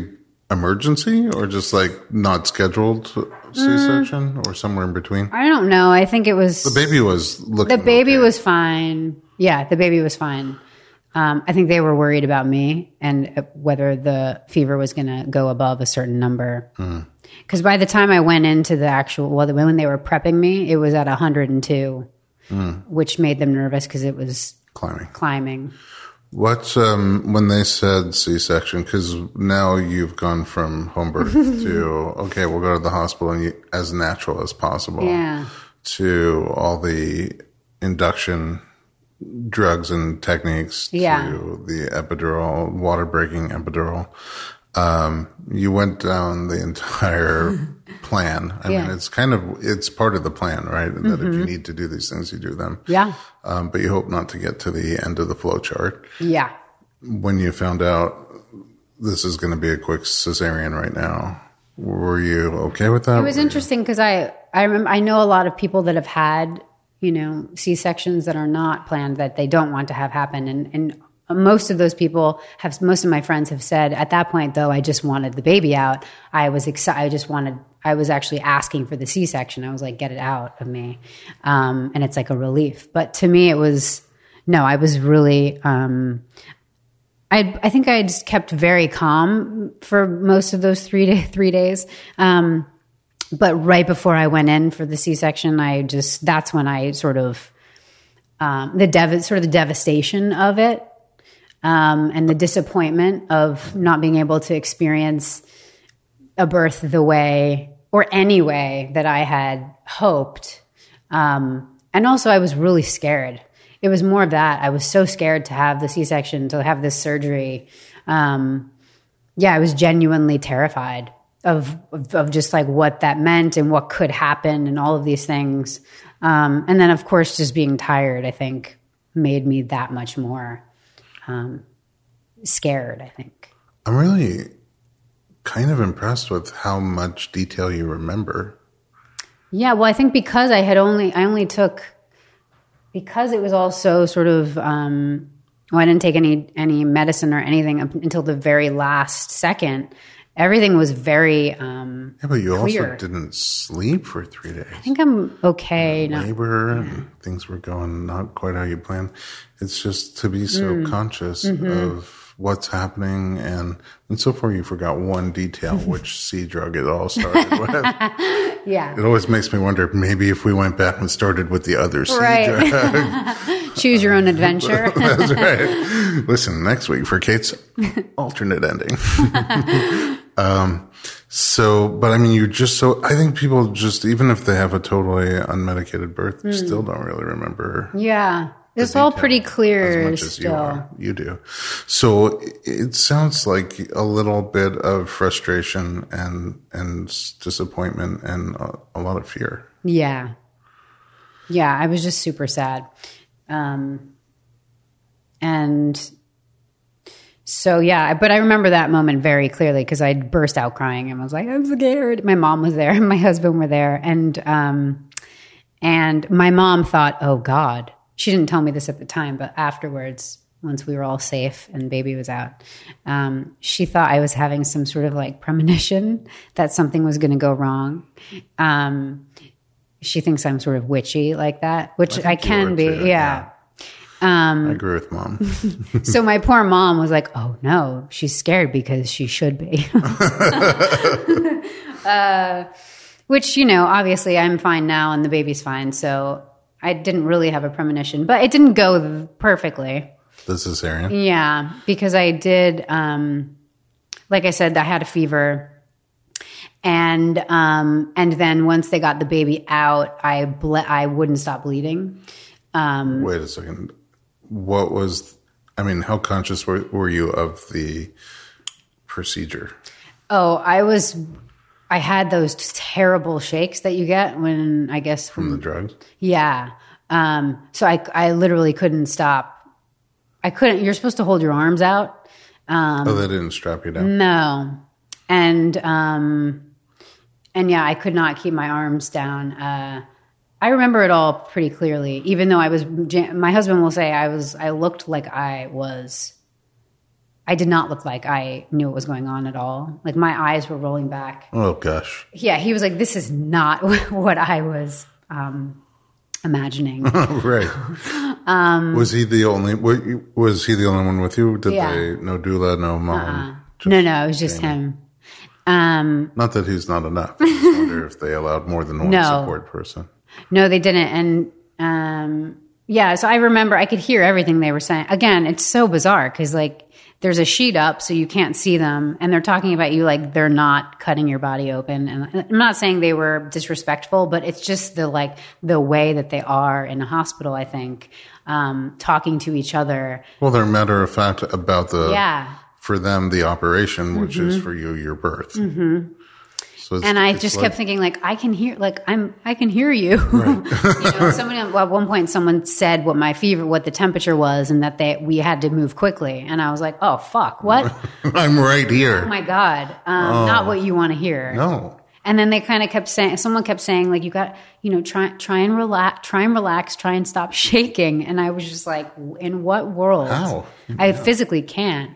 A: emergency or just like not scheduled C-section mm. or somewhere in between?
B: I don't know. I think it was
A: the baby was looking.
B: The baby
A: okay.
B: was fine. Yeah, the baby was fine. Um, I think they were worried about me and whether the fever was going to go above a certain number. Because mm. by the time I went into the actual, well, when they were prepping me, it was at one hundred two, mm. which made them nervous because it was
A: climbing.
B: Climbing.
A: What, um, when they said C-section, because now you've gone from home birth to, okay, we'll go to the hospital and you, as natural as possible,
B: yeah.
A: to all the induction drugs and techniques,
B: yeah.
A: to the epidural, water-breaking epidural. Um, you went down the entire plan. I yeah. mean, it's kind of, it's part of the plan, right? And that mm-hmm. if you need to do these things, you do them.
B: Yeah.
A: Um, but you hope not to get to the end of the flow chart.
B: Yeah.
A: When you found out this is going to be a quick cesarean right now, were you okay with that?
B: It was
A: were
B: interesting because I, I remember, I know a lot of people that have had, you know, C-sections that are not planned that they don't want to have happen. And, and most of those people have, most of my friends have said at that point, though, I just wanted the baby out. I was excited. I just wanted, I was actually asking for the C-section. I was like, get it out of me. Um, and it's like a relief. But to me, it was, no, I was really, um, I, I think I just kept very calm for most of those three day, three days. Um, but right before I went in for the C-section, I just, that's when I sort of, um, the dev, sort of the devastation of it. Um, and the disappointment of not being able to experience a birth the way or any way that I had hoped. Um, and also I was really scared. It was more of that. I was so scared to have the C-section, to have this surgery. Um, yeah, I was genuinely terrified of, of, of just like what that meant and what could happen and all of these things. Um, and then of course, just being tired, I think made me that much more Um, scared, I think.
A: I'm really kind of impressed with how much detail you remember.
B: Yeah, well, I think because I had only, I only took, because it was all so sort of, um, well, I didn't take any, any medicine or anything up until the very last second. Everything was very um,
A: yeah, but you
B: clear.
A: Also didn't sleep for three days.
B: I think I'm okay now.
A: Labor
B: Yeah.
A: and things were going not quite how you planned. It's just to be so
B: Mm.
A: conscious
B: Mm-hmm.
A: of what's happening, and and so far you forgot one detail, which C drug it all started with.
B: Yeah,
A: it always makes me wonder maybe if we went back and started with the other C
B: right.
A: drug.
B: Choose your own adventure.
A: That's right. Listen next week for Kate's alternate ending. Um, so, but I mean, you just so, I think people just, even if they have a totally unmedicated birth, mm. still don't really remember.
B: Yeah. It's all pretty clear
A: as much
B: still.
A: As you are. You do. So it sounds like a little bit of frustration and, and disappointment and a, a lot of fear.
B: Yeah. Yeah. I was just super sad. Um, and So, yeah, but I remember that moment very clearly because I burst out crying and was like, I'm scared. My mom was there and my husband were there. And, um, and my mom thought, oh God, she didn't tell me this at the time, but afterwards, once we were all safe and baby was out, um, she thought I was having some sort of like premonition that something was going to go wrong. Um, she thinks I'm sort of witchy like that, which I, I can be. Too, yeah. yeah. Um,
A: I agree with mom.
B: So my poor mom was like, oh no, she's scared because she should be. uh, which, you know, obviously I'm fine now and the baby's fine. So I didn't really have a premonition, but it didn't go perfectly.
A: The cesarean?
B: Yeah, because I did, um, like I said, I had a fever. And um, and then once they got the baby out, I ble- I wouldn't stop bleeding. Um,
A: Wait a second. What was, I mean, how conscious were, were you of the procedure?
B: Oh, I was, I had those terrible shakes that you get when, I guess.
A: From the drugs?
B: Yeah. Um, so I, I literally couldn't stop. I couldn't, you're supposed to hold your arms out. Um,
A: oh, they didn't strap you down?
B: No. And, um, and yeah, I could not keep my arms down. Uh, I remember it all pretty clearly, even though I was, my husband will say I was, I looked like I was I did not look like I knew what was going on at all. Like my eyes were rolling back.
A: Oh gosh.
B: Yeah, he was like, "This is not what I was um, imagining."
A: Right. um, was he the only? Was he the only one with you? Did
B: yeah.
A: they no doula, no mom?
B: Uh-uh. No, no, it was just Jamie. him. Um,
A: not that he's not enough. I just wonder if they allowed more than one
B: no.
A: support person.
B: No, they didn't, and. Um, Yeah, so I remember I could hear everything they were saying. Again, it's so bizarre because like there's a sheet up so you can't see them, and they're talking about you like they're not cutting your body open. And I'm not saying they were disrespectful, but it's just the like the way that they are in a hospital, I think, um, talking to each other.
A: Well, they're matter of fact about the
B: yeah.
A: for them the operation, which mm-hmm. is for you your birth.
B: Mm-hmm.
A: So
B: and I just like, kept thinking, like, I can hear, like, I'm, I can hear you. Right. you know, somebody at one point, someone said what my fever, what the temperature was, and that they we had to move quickly. And I was like, oh fuck, what?
A: I'm right here.
B: Oh my god, um, oh. Not what you want to hear.
A: No.
B: And then they kind of kept saying, someone kept saying, like, you got, you know, try, try and relax, try and relax, try and stop shaking. And I was just like, in what world?
A: How?
B: I
A: yeah.
B: physically can't.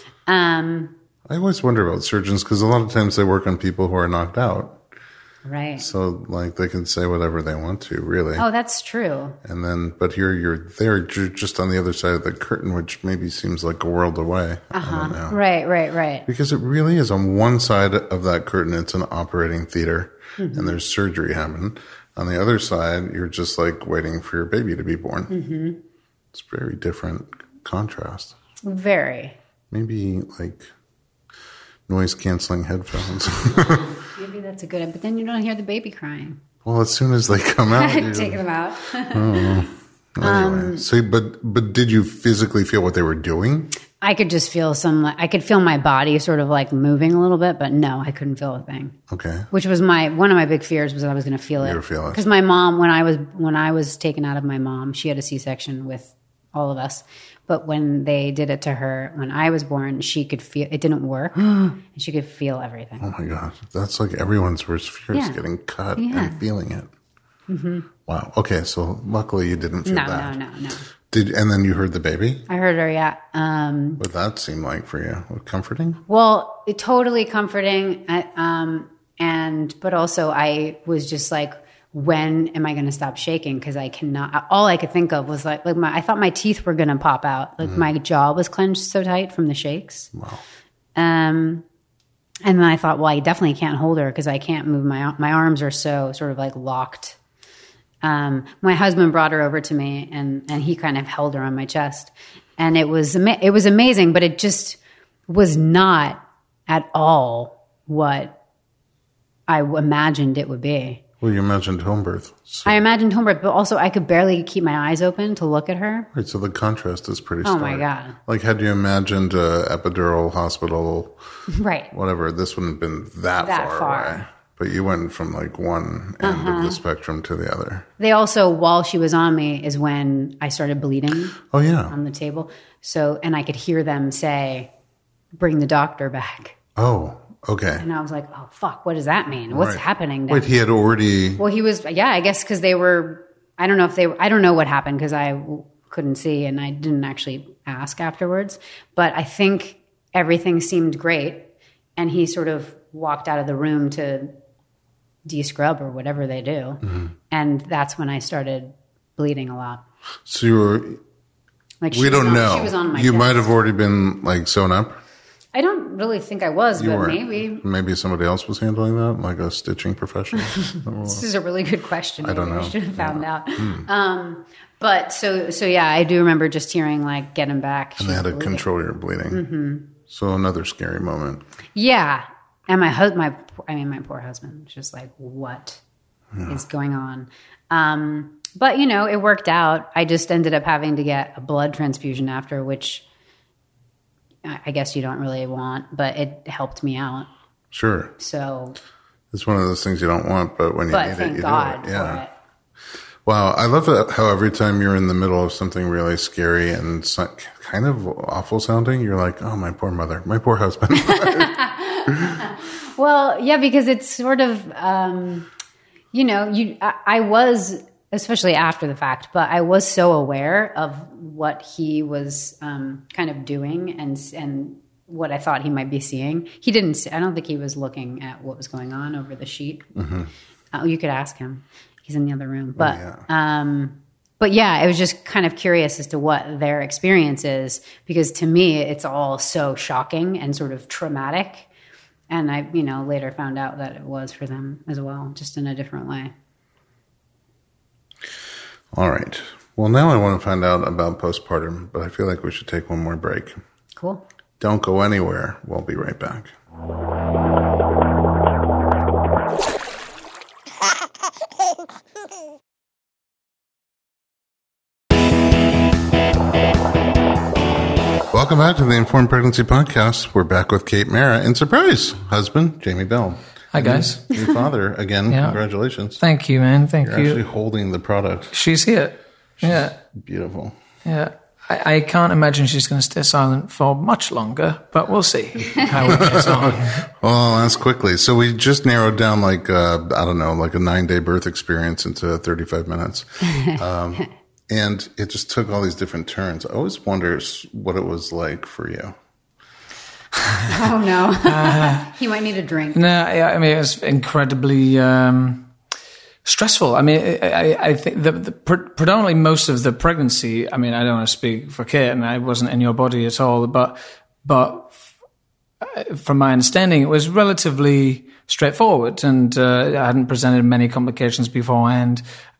B: Um.
A: I always wonder about surgeons because a lot of times they work on people who are knocked out.
B: Right.
A: So, like, they can say whatever they want to, really.
B: Oh, that's true.
A: And then, but here you're there you're just on the other side of the curtain, which maybe seems like a world away.
B: Uh-huh.
A: I don't know.
B: Right, right, right.
A: Because it really is on one side of that curtain, it's an operating theater, mm-hmm. and there's surgery happening. On the other side, you're just like waiting for your baby to be born. Mm-hmm. It's very different contrast.
B: Very.
A: Maybe like noise canceling headphones.
B: Maybe that's a good one, but then you don't hear the baby crying.
A: Well, as soon as they come out,
B: take them out.
A: Oh. Anyway, um, so but but did you physically feel what they were doing?
B: I could just feel some. I could feel my body sort of like moving a little bit, but no, I couldn't feel a thing.
A: Okay.
B: Which was my one of my big fears was that I was going to feel it.
A: You were feeling it
B: because my mom, when I was when I was taken out of my mom, she had a C-section with all of us. But when they did it to her when I was born, she could feel it didn't work, and she could feel everything.
A: Oh my god, that's like everyone's worst fear is
B: yeah.
A: getting cut
B: yeah.
A: and feeling it.
B: Mm-hmm.
A: Wow. Okay, so luckily you didn't feel
B: no,
A: that.
B: No, no, no, no.
A: Did and then you heard the baby?
B: I heard her. Yeah. Um,
A: what did that seem like for you? What, comforting?
B: Well, it, totally comforting, uh, um, and but also I was just like, when am I going to stop shaking? Because I cannot. All I could think of was like, like my. I thought my teeth were going to pop out. Like mm. my jaw was clenched so tight from the shakes.
A: Wow.
B: Um, and then I thought, well, I definitely can't hold her because I can't move my my arms are so sort of like locked. Um, my husband brought her over to me, and and he kind of held her on my chest, and it was ama- it was amazing, but it just was not at all what I imagined it would be.
A: Well, you imagined home birth. So.
B: I imagined home birth, but also I could barely keep my eyes open to look at her.
A: Right, so the contrast is pretty
B: Oh,
A: stark.
B: my God.
A: Like, had you imagined a epidural hospital,
B: right,
A: whatever, this wouldn't have been that,
B: that
A: far,
B: far
A: away. But you went from, like, one end uh-huh. of the spectrum to the other.
B: They also, while she was on me, is when I started bleeding.
A: Oh, yeah.
B: On the table. So, and I could hear them say, bring the doctor back.
A: Oh, okay.
B: And I was like, oh, fuck, what does that mean? What's
A: right.
B: happening?
A: Wait, he had already...
B: Well, he was, yeah, I guess because they were, I don't know if they were, I don't know what happened because I w- couldn't see and I didn't actually ask afterwards. But I think everything seemed great. And he sort of walked out of the room to de-scrub or whatever they do. Mm-hmm. And that's when I started bleeding a lot.
A: So you were...
B: Like
A: we don't
B: on,
A: know.
B: She was on my
A: You
B: chest.
A: might have already been, like, sewn up.
B: I don't really think I was,
A: you
B: but
A: weren't.
B: maybe.
A: Maybe somebody else was handling that, like a stitching professional.
B: This is a really good question.
A: I don't know.
B: I should have found
A: yeah.
B: out.
A: Hmm.
B: Um, but so, so yeah, I do remember just hearing like, get him back.
A: And they had to control your bleeding.
B: Mm-hmm.
A: So another scary moment.
B: Yeah. And my husband, my, I mean, my poor husband was just like, what
A: yeah.
B: is going on? Um, but you know, it worked out. I just ended up having to get a blood transfusion after, which I guess you don't really want, but it helped me out.
A: Sure.
B: So
A: it's one of those things you don't want, but when you
B: but
A: need
B: thank
A: it, you
B: God
A: do it. Yeah.
B: For it.
A: Wow. I love it how every time you're in the middle of something really scary and so, kind of awful sounding, you're like, oh, my poor mother, my poor husband.
B: Well, yeah, because it's sort of, um, you know, you. I, I was, especially after the fact, but I was so aware of what he was um, kind of doing and and what I thought he might be seeing. He didn't see, I don't think he was looking at what was going on over the sheet. Mm-hmm. Uh, you could ask him. He's in the other room. But, oh, yeah. um, but yeah, I was just kind of curious as to what their experience is, because to me, it's all so shocking and sort of traumatic. And I, you know, later found out that it was for them as well, just in a different way.
A: All right. Well, now I want to find out about postpartum, but I feel like we should take one more break.
B: Cool.
A: Don't go anywhere. We'll be right back. Welcome back to the Informed Pregnancy Podcast. We're back with Kate Mara and surprise husband, Jamie Bell.
C: Hi, guys.
A: Your father, again, yeah. Congratulations.
C: Thank you, man. Thank
A: You're
C: you.
A: You're actually holding the product.
C: She's here.
A: She's
C: yeah.
A: Beautiful.
C: Yeah. I, I can't imagine she's going to stay silent for much longer, but we'll see how it goes on.
A: Well, that's quickly. So we just narrowed down like, uh, I don't know, like a nine-day birth experience into thirty-five minutes. Um, and it just took all these different turns. I always wonder what it was like for you.
B: Oh, no. Uh, he might need a drink.
C: No, I mean, it was incredibly um, stressful. I mean, I, I think the, the predominantly most of the pregnancy, I mean, I don't want to speak for Kate, and I wasn't in your body at all, but but from my understanding, it was relatively straightforward, and uh, I hadn't presented many complications beforehand.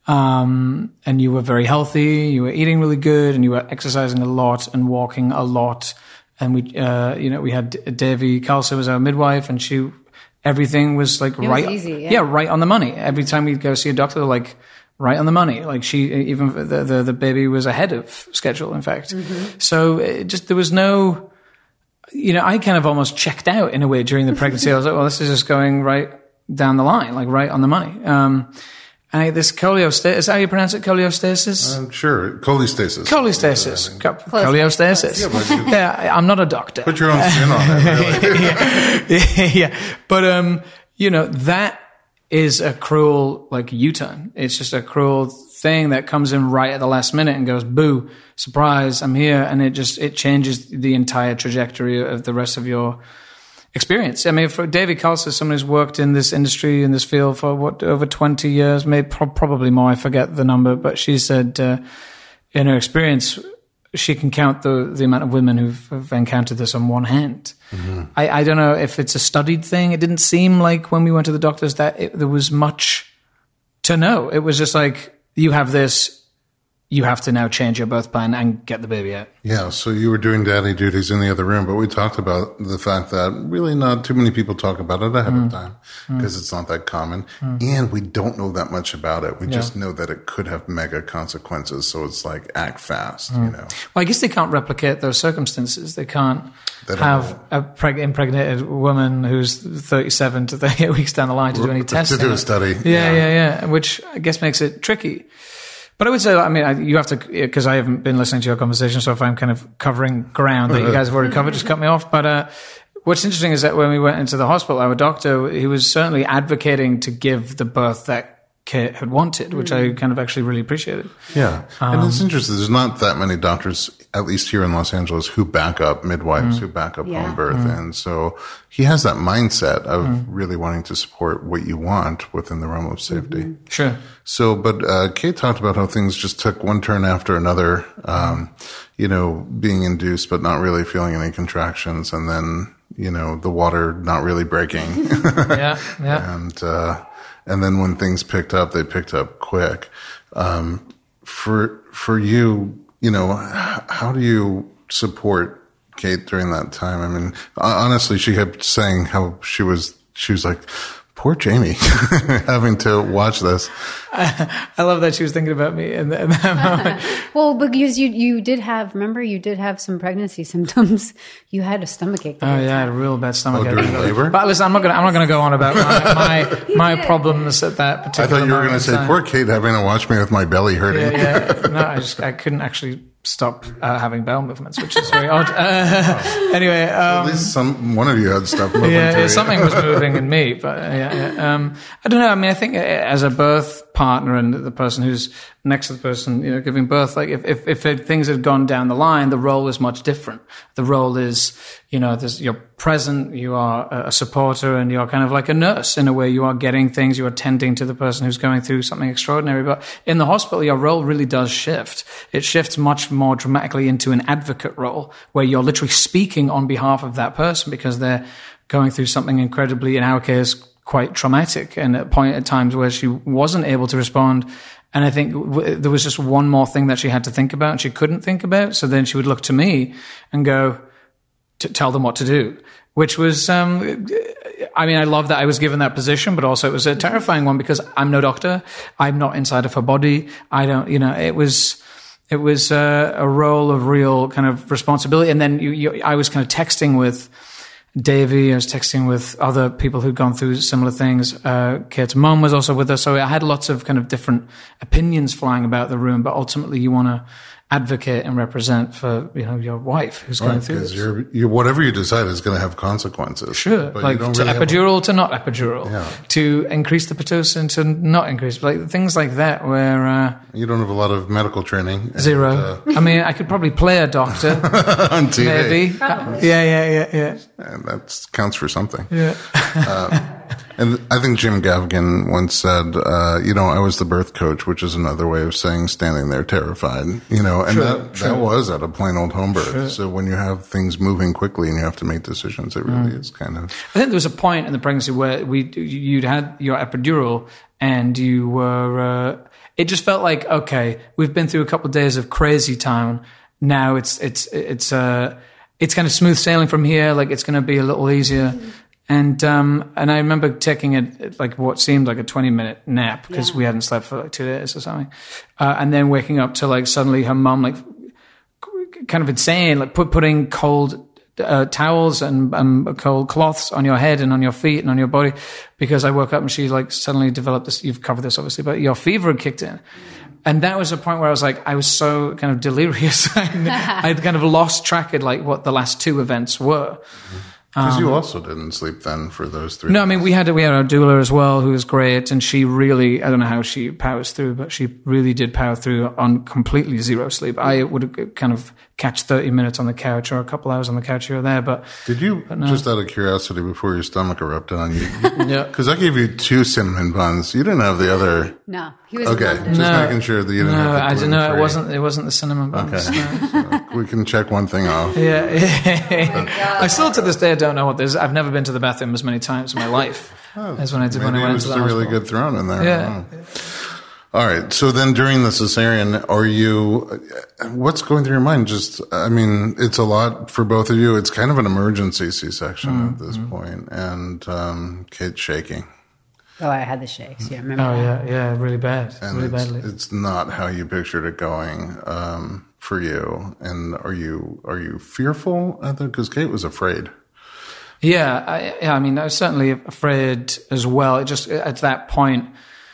C: Um, and you were very healthy, you were eating really good, and you were exercising a lot and walking a lot. And we, uh, you know, we had Davy Kalsa was our midwife, and she, everything was like
B: it
C: right,
B: was easy, yeah.
C: yeah, right on the money. Every time we'd go see a doctor, like right on the money. Like she, even the the, the baby was ahead of schedule, in fact. Mm-hmm. So it just there was no, you know, I kind of almost checked out in a way during the pregnancy. I was like, well, this is just going right down the line, like right on the money. Um, I, this choleostasis, is that how you pronounce it? Choleostasis?
A: I'm sure. Cholestasis.
C: Choleostasis. Co- choleostasis. Yeah, but you, yeah, I'm not a doctor.
A: Put your own spin on it, really.
C: yeah. yeah. But, um, you know, that is a cruel, like, U-turn. It's just a cruel thing that comes in right at the last minute and goes, boo, surprise, I'm here. And it just, it changes the entire trajectory of the rest of your experience. I mean, for David Kalsa, someone who's worked in this industry, in this field for what, over twenty years, maybe pro- probably more, I forget the number, but she said, uh, in her experience, she can count the, the amount of women who've, who've encountered this on one hand. Mm-hmm. I, I don't know if it's a studied thing. It didn't seem like when we went to the doctors that it, there was much to know. It was just like, you have this, you have to now change your birth plan and get the baby out.
A: Yeah, so you were doing daddy duties in the other room, but we talked about the fact that really not too many people talk about it ahead mm. of time because mm. it's not that common. Mm. And we don't know that much about it. We yeah. just know that it could have mega consequences. So it's like, act fast, mm. you know.
C: Well, I guess they can't replicate those circumstances. They can't they have know. a preg- impregnated woman who's thirty-seven to thirty-eight weeks down the line to do any testing.
A: To do a study.
C: Yeah, yeah, yeah, yeah, which I guess makes it tricky. But I would say, I mean, I, you have to, because I haven't been listening to your conversation, so if I'm kind of covering ground that you guys have already covered, just cut me off. But uh, what's interesting is that when we went into the hospital, our doctor, he was certainly advocating to give the birth that Kate had wanted, which mm. I kind of actually really appreciated.
A: Yeah. Um, and it's interesting. There's not that many doctors, at least here in Los Angeles, who back up midwives, mm. who back up yeah. home birth. Mm. And so he has that mindset of mm. really wanting to support what you want within the realm of safety.
C: Mm-hmm. Sure.
A: So, but uh, Kate talked about how things just took one turn after another, um, you know, being induced but not really feeling any contractions, and then, you know, the water not really breaking.
C: yeah, yeah.
A: And, uh, and then when things picked up, they picked up quick. Um, for, for you, you know, how do you support Kate during that time? I mean, honestly, she kept saying how she was, she was like, poor Jamie having to watch this.
C: I, I love that she was thinking about me in, the, in that moment.
B: Well, because you you did have, remember, you did have some pregnancy symptoms. You had a stomachache.
C: Oh yeah, I had a real bad stomachache.
A: Oh, during labor?
C: But listen, I'm not gonna I'm not gonna go on about my my, my problems at that particular.
A: I thought you were going to say,
C: time.
A: Poor Kate having to watch me with my belly hurting.
C: Yeah, yeah. No, I just I couldn't actually stop uh, having bowel movements, which is very odd. Uh, oh. Anyway, um,
A: at least some one of you had stuff moving.
C: Yeah,
A: to
C: yeah
A: you.
C: Something was moving in me, but uh, yeah, yeah. Um, I don't know. I mean, I think as a birth partner and the person who's next to the person, you know, giving birth. Like if, if, if it, things had gone down the line, the role is much different. The role is, you know, there's, you're present, you are a supporter, and you're kind of like a nurse in a way. You are getting things, you are tending to the person who's going through something extraordinary. But in the hospital, your role really does shift. It shifts much more dramatically into an advocate role where you're literally speaking on behalf of that person because they're going through something incredibly, in our case, quite traumatic, and at point at times where she wasn't able to respond. And I think w- there was just one more thing that she had to think about and she couldn't think about. So then she would look to me and go, to tell them what to do, which was, um, I mean, I love that I was given that position, but also it was a terrifying one because I'm no doctor. I'm not inside of her body. I don't, you know, it was, it was uh, a role of real kind of responsibility. And then you, you, I was kind of texting with Davey. I was texting with other people who'd gone through similar things. Uh, Kate's mum was also with us. So I had lots of kind of different opinions flying about the room, but ultimately you want to advocate and represent for, you know, your wife who's
A: right,
C: going through this.
A: You're, you're, whatever you decide is going to have consequences.
C: Sure.
A: But
C: like
A: you don't
C: to
A: really
C: epidural to not epidural,
A: Yeah.
C: to increase the Pitocin to not increase, like things like that where, uh,
A: You don't have a lot of medical training. And,
C: zero.
A: uh,
C: I mean, I could probably play a doctor.
A: on T V.
C: Maybe. Yeah, yeah, yeah, yeah.
A: And that counts for something.
C: Yeah.
A: uh, and I think Jim Gaffigan once said, uh, you know, I was the birth coach, which is another way of saying standing there terrified, you know, and
C: True,
A: that,
C: true.
A: that was at a plain old home birth.
C: True.
A: So when you have things moving quickly and you have to make decisions, it really
C: Mm.
A: is kind of.
C: I think there was a point in the pregnancy where we you'd had your epidural and you were. Uh, it just felt like, okay, we've been through a couple of days of crazy town. Now it's it's it's uh it's kind of smooth sailing from here. Like it's going to be a little easier. Mm-hmm. And um and I remember taking a like what seemed like a twenty minute nap because yeah. we hadn't slept for like two days or something, uh, and then waking up to like suddenly her mum like kind of insane, like put putting cold uh, towels and um, cold cloths on your head and on your feet and on your body, because I woke up and she like suddenly developed this. You've covered this obviously, but your fever had kicked in. And that was a point where I was like, I was so kind of delirious. I'd kind of lost track of like what the last two events were.
A: Because
C: Um,
A: you also didn't sleep then for those three.
C: No, I
A: days.
C: mean, we had we had our doula as well, who was great, and she really, I don't know how she powers through, but she really did power through on completely zero sleep. I would kind of catch thirty minutes on the couch or a couple hours on the couch here or there, but...
A: Did you,
C: no.
A: just out of curiosity, before your stomach erupted on you,
C: Yeah.
A: because I gave you two cinnamon buns. You didn't have the other.
B: No, he was
A: Okay,
B: London.
A: just
C: No.
A: making sure that you didn't
C: No,
A: have the
C: I didn't know. It
A: gluten-free.
C: wasn't, it wasn't the cinnamon buns.
A: Okay.
C: No.
A: So we can check one thing off.
C: Yeah. yeah. I still to this day don't know what this is. I've never been to the bathroom as many times in my life
A: Oh,
C: as when I did when I
A: maybe
C: went
A: it was
C: to the
A: a really
C: hospital.
A: good throne in there.
C: Yeah.
A: Oh. All right. So then during the cesarean, are you, what's going through your mind? Just, I mean, it's a lot for both of you. It's kind of an emergency C-section
C: Mm-hmm.
A: at this point, and um, Kate's shaking.
B: Oh, I had the shakes. Yeah, remember
C: Oh,
B: that?
C: yeah, yeah, really bad.
A: And
C: really
A: it's,
C: badly.
A: it's not how you pictured it going um, for you. And are you, are you fearful at that? Because Kate was afraid.
C: Yeah, I, yeah, I mean, I was certainly afraid as well. It just, at that point,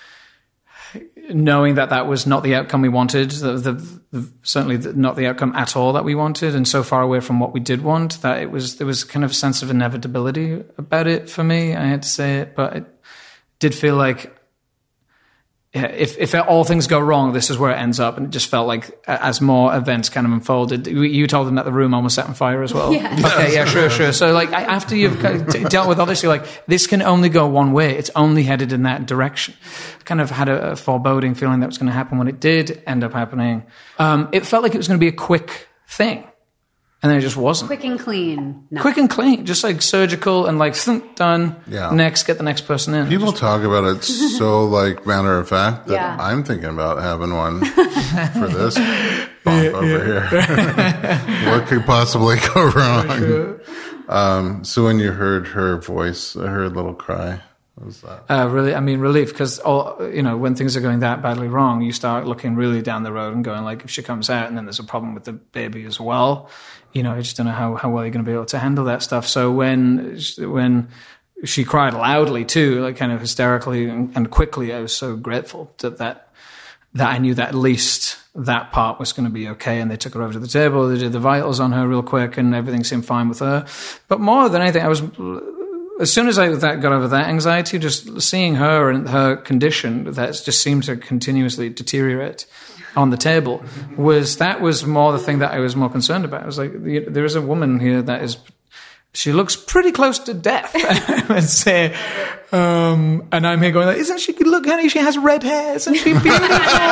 C: knowing that that was not the outcome we wanted, the, the, the, certainly the, not the outcome at all that we wanted, and so far away from what we did want, that it was, there was kind of a sense of inevitability about it for me. I had to say it, but it did feel like, yeah, if, if all things go wrong, this is where it ends up. And it just felt like as more events kind of unfolded, you told them that the room almost set on fire as well.
B: Yeah.
C: Okay, yeah, sure, sure. So like after you've kind of t- dealt with obviously like this can only go one way. It's only headed in that direction. Kind of had a, a foreboding feeling that was going to happen when it did end up happening. Um, it felt like it was going to be a quick thing. And then it just wasn't.
B: Quick and clean. No.
C: Quick and clean, just like surgical and like thunk, done.
A: Yeah.
C: Next, get the next person in.
A: People talk about it so like matter of fact that
B: Yeah.
A: I'm thinking about having one for this bump over here. What could possibly go wrong? Um, so when you heard her voice, her little cry, what was that?
C: Uh, really, I mean, relief, because all you know, when things are going that badly wrong, you start looking really down the road and going like, if she comes out and then there's a problem with the baby as well, you know, I just don't know how, how well you're going to be able to handle that stuff. So when when she cried loudly too, like kind of hysterically and, and quickly, I was so grateful that that that I knew that at least that part was going to be okay. And they took her over to the table, they did the vitals on her real quick, and everything seemed fine with her. But more than anything, I was as soon as I that got over that anxiety, just seeing her and her condition that just seemed to continuously deteriorate on the table was that was more the thing that I was more concerned about. I was like, there is a woman here that is, she looks pretty close to death. I would say, um, and I'm here going, like, isn't she? Look, honey, she has red hair. Isn't she beautiful?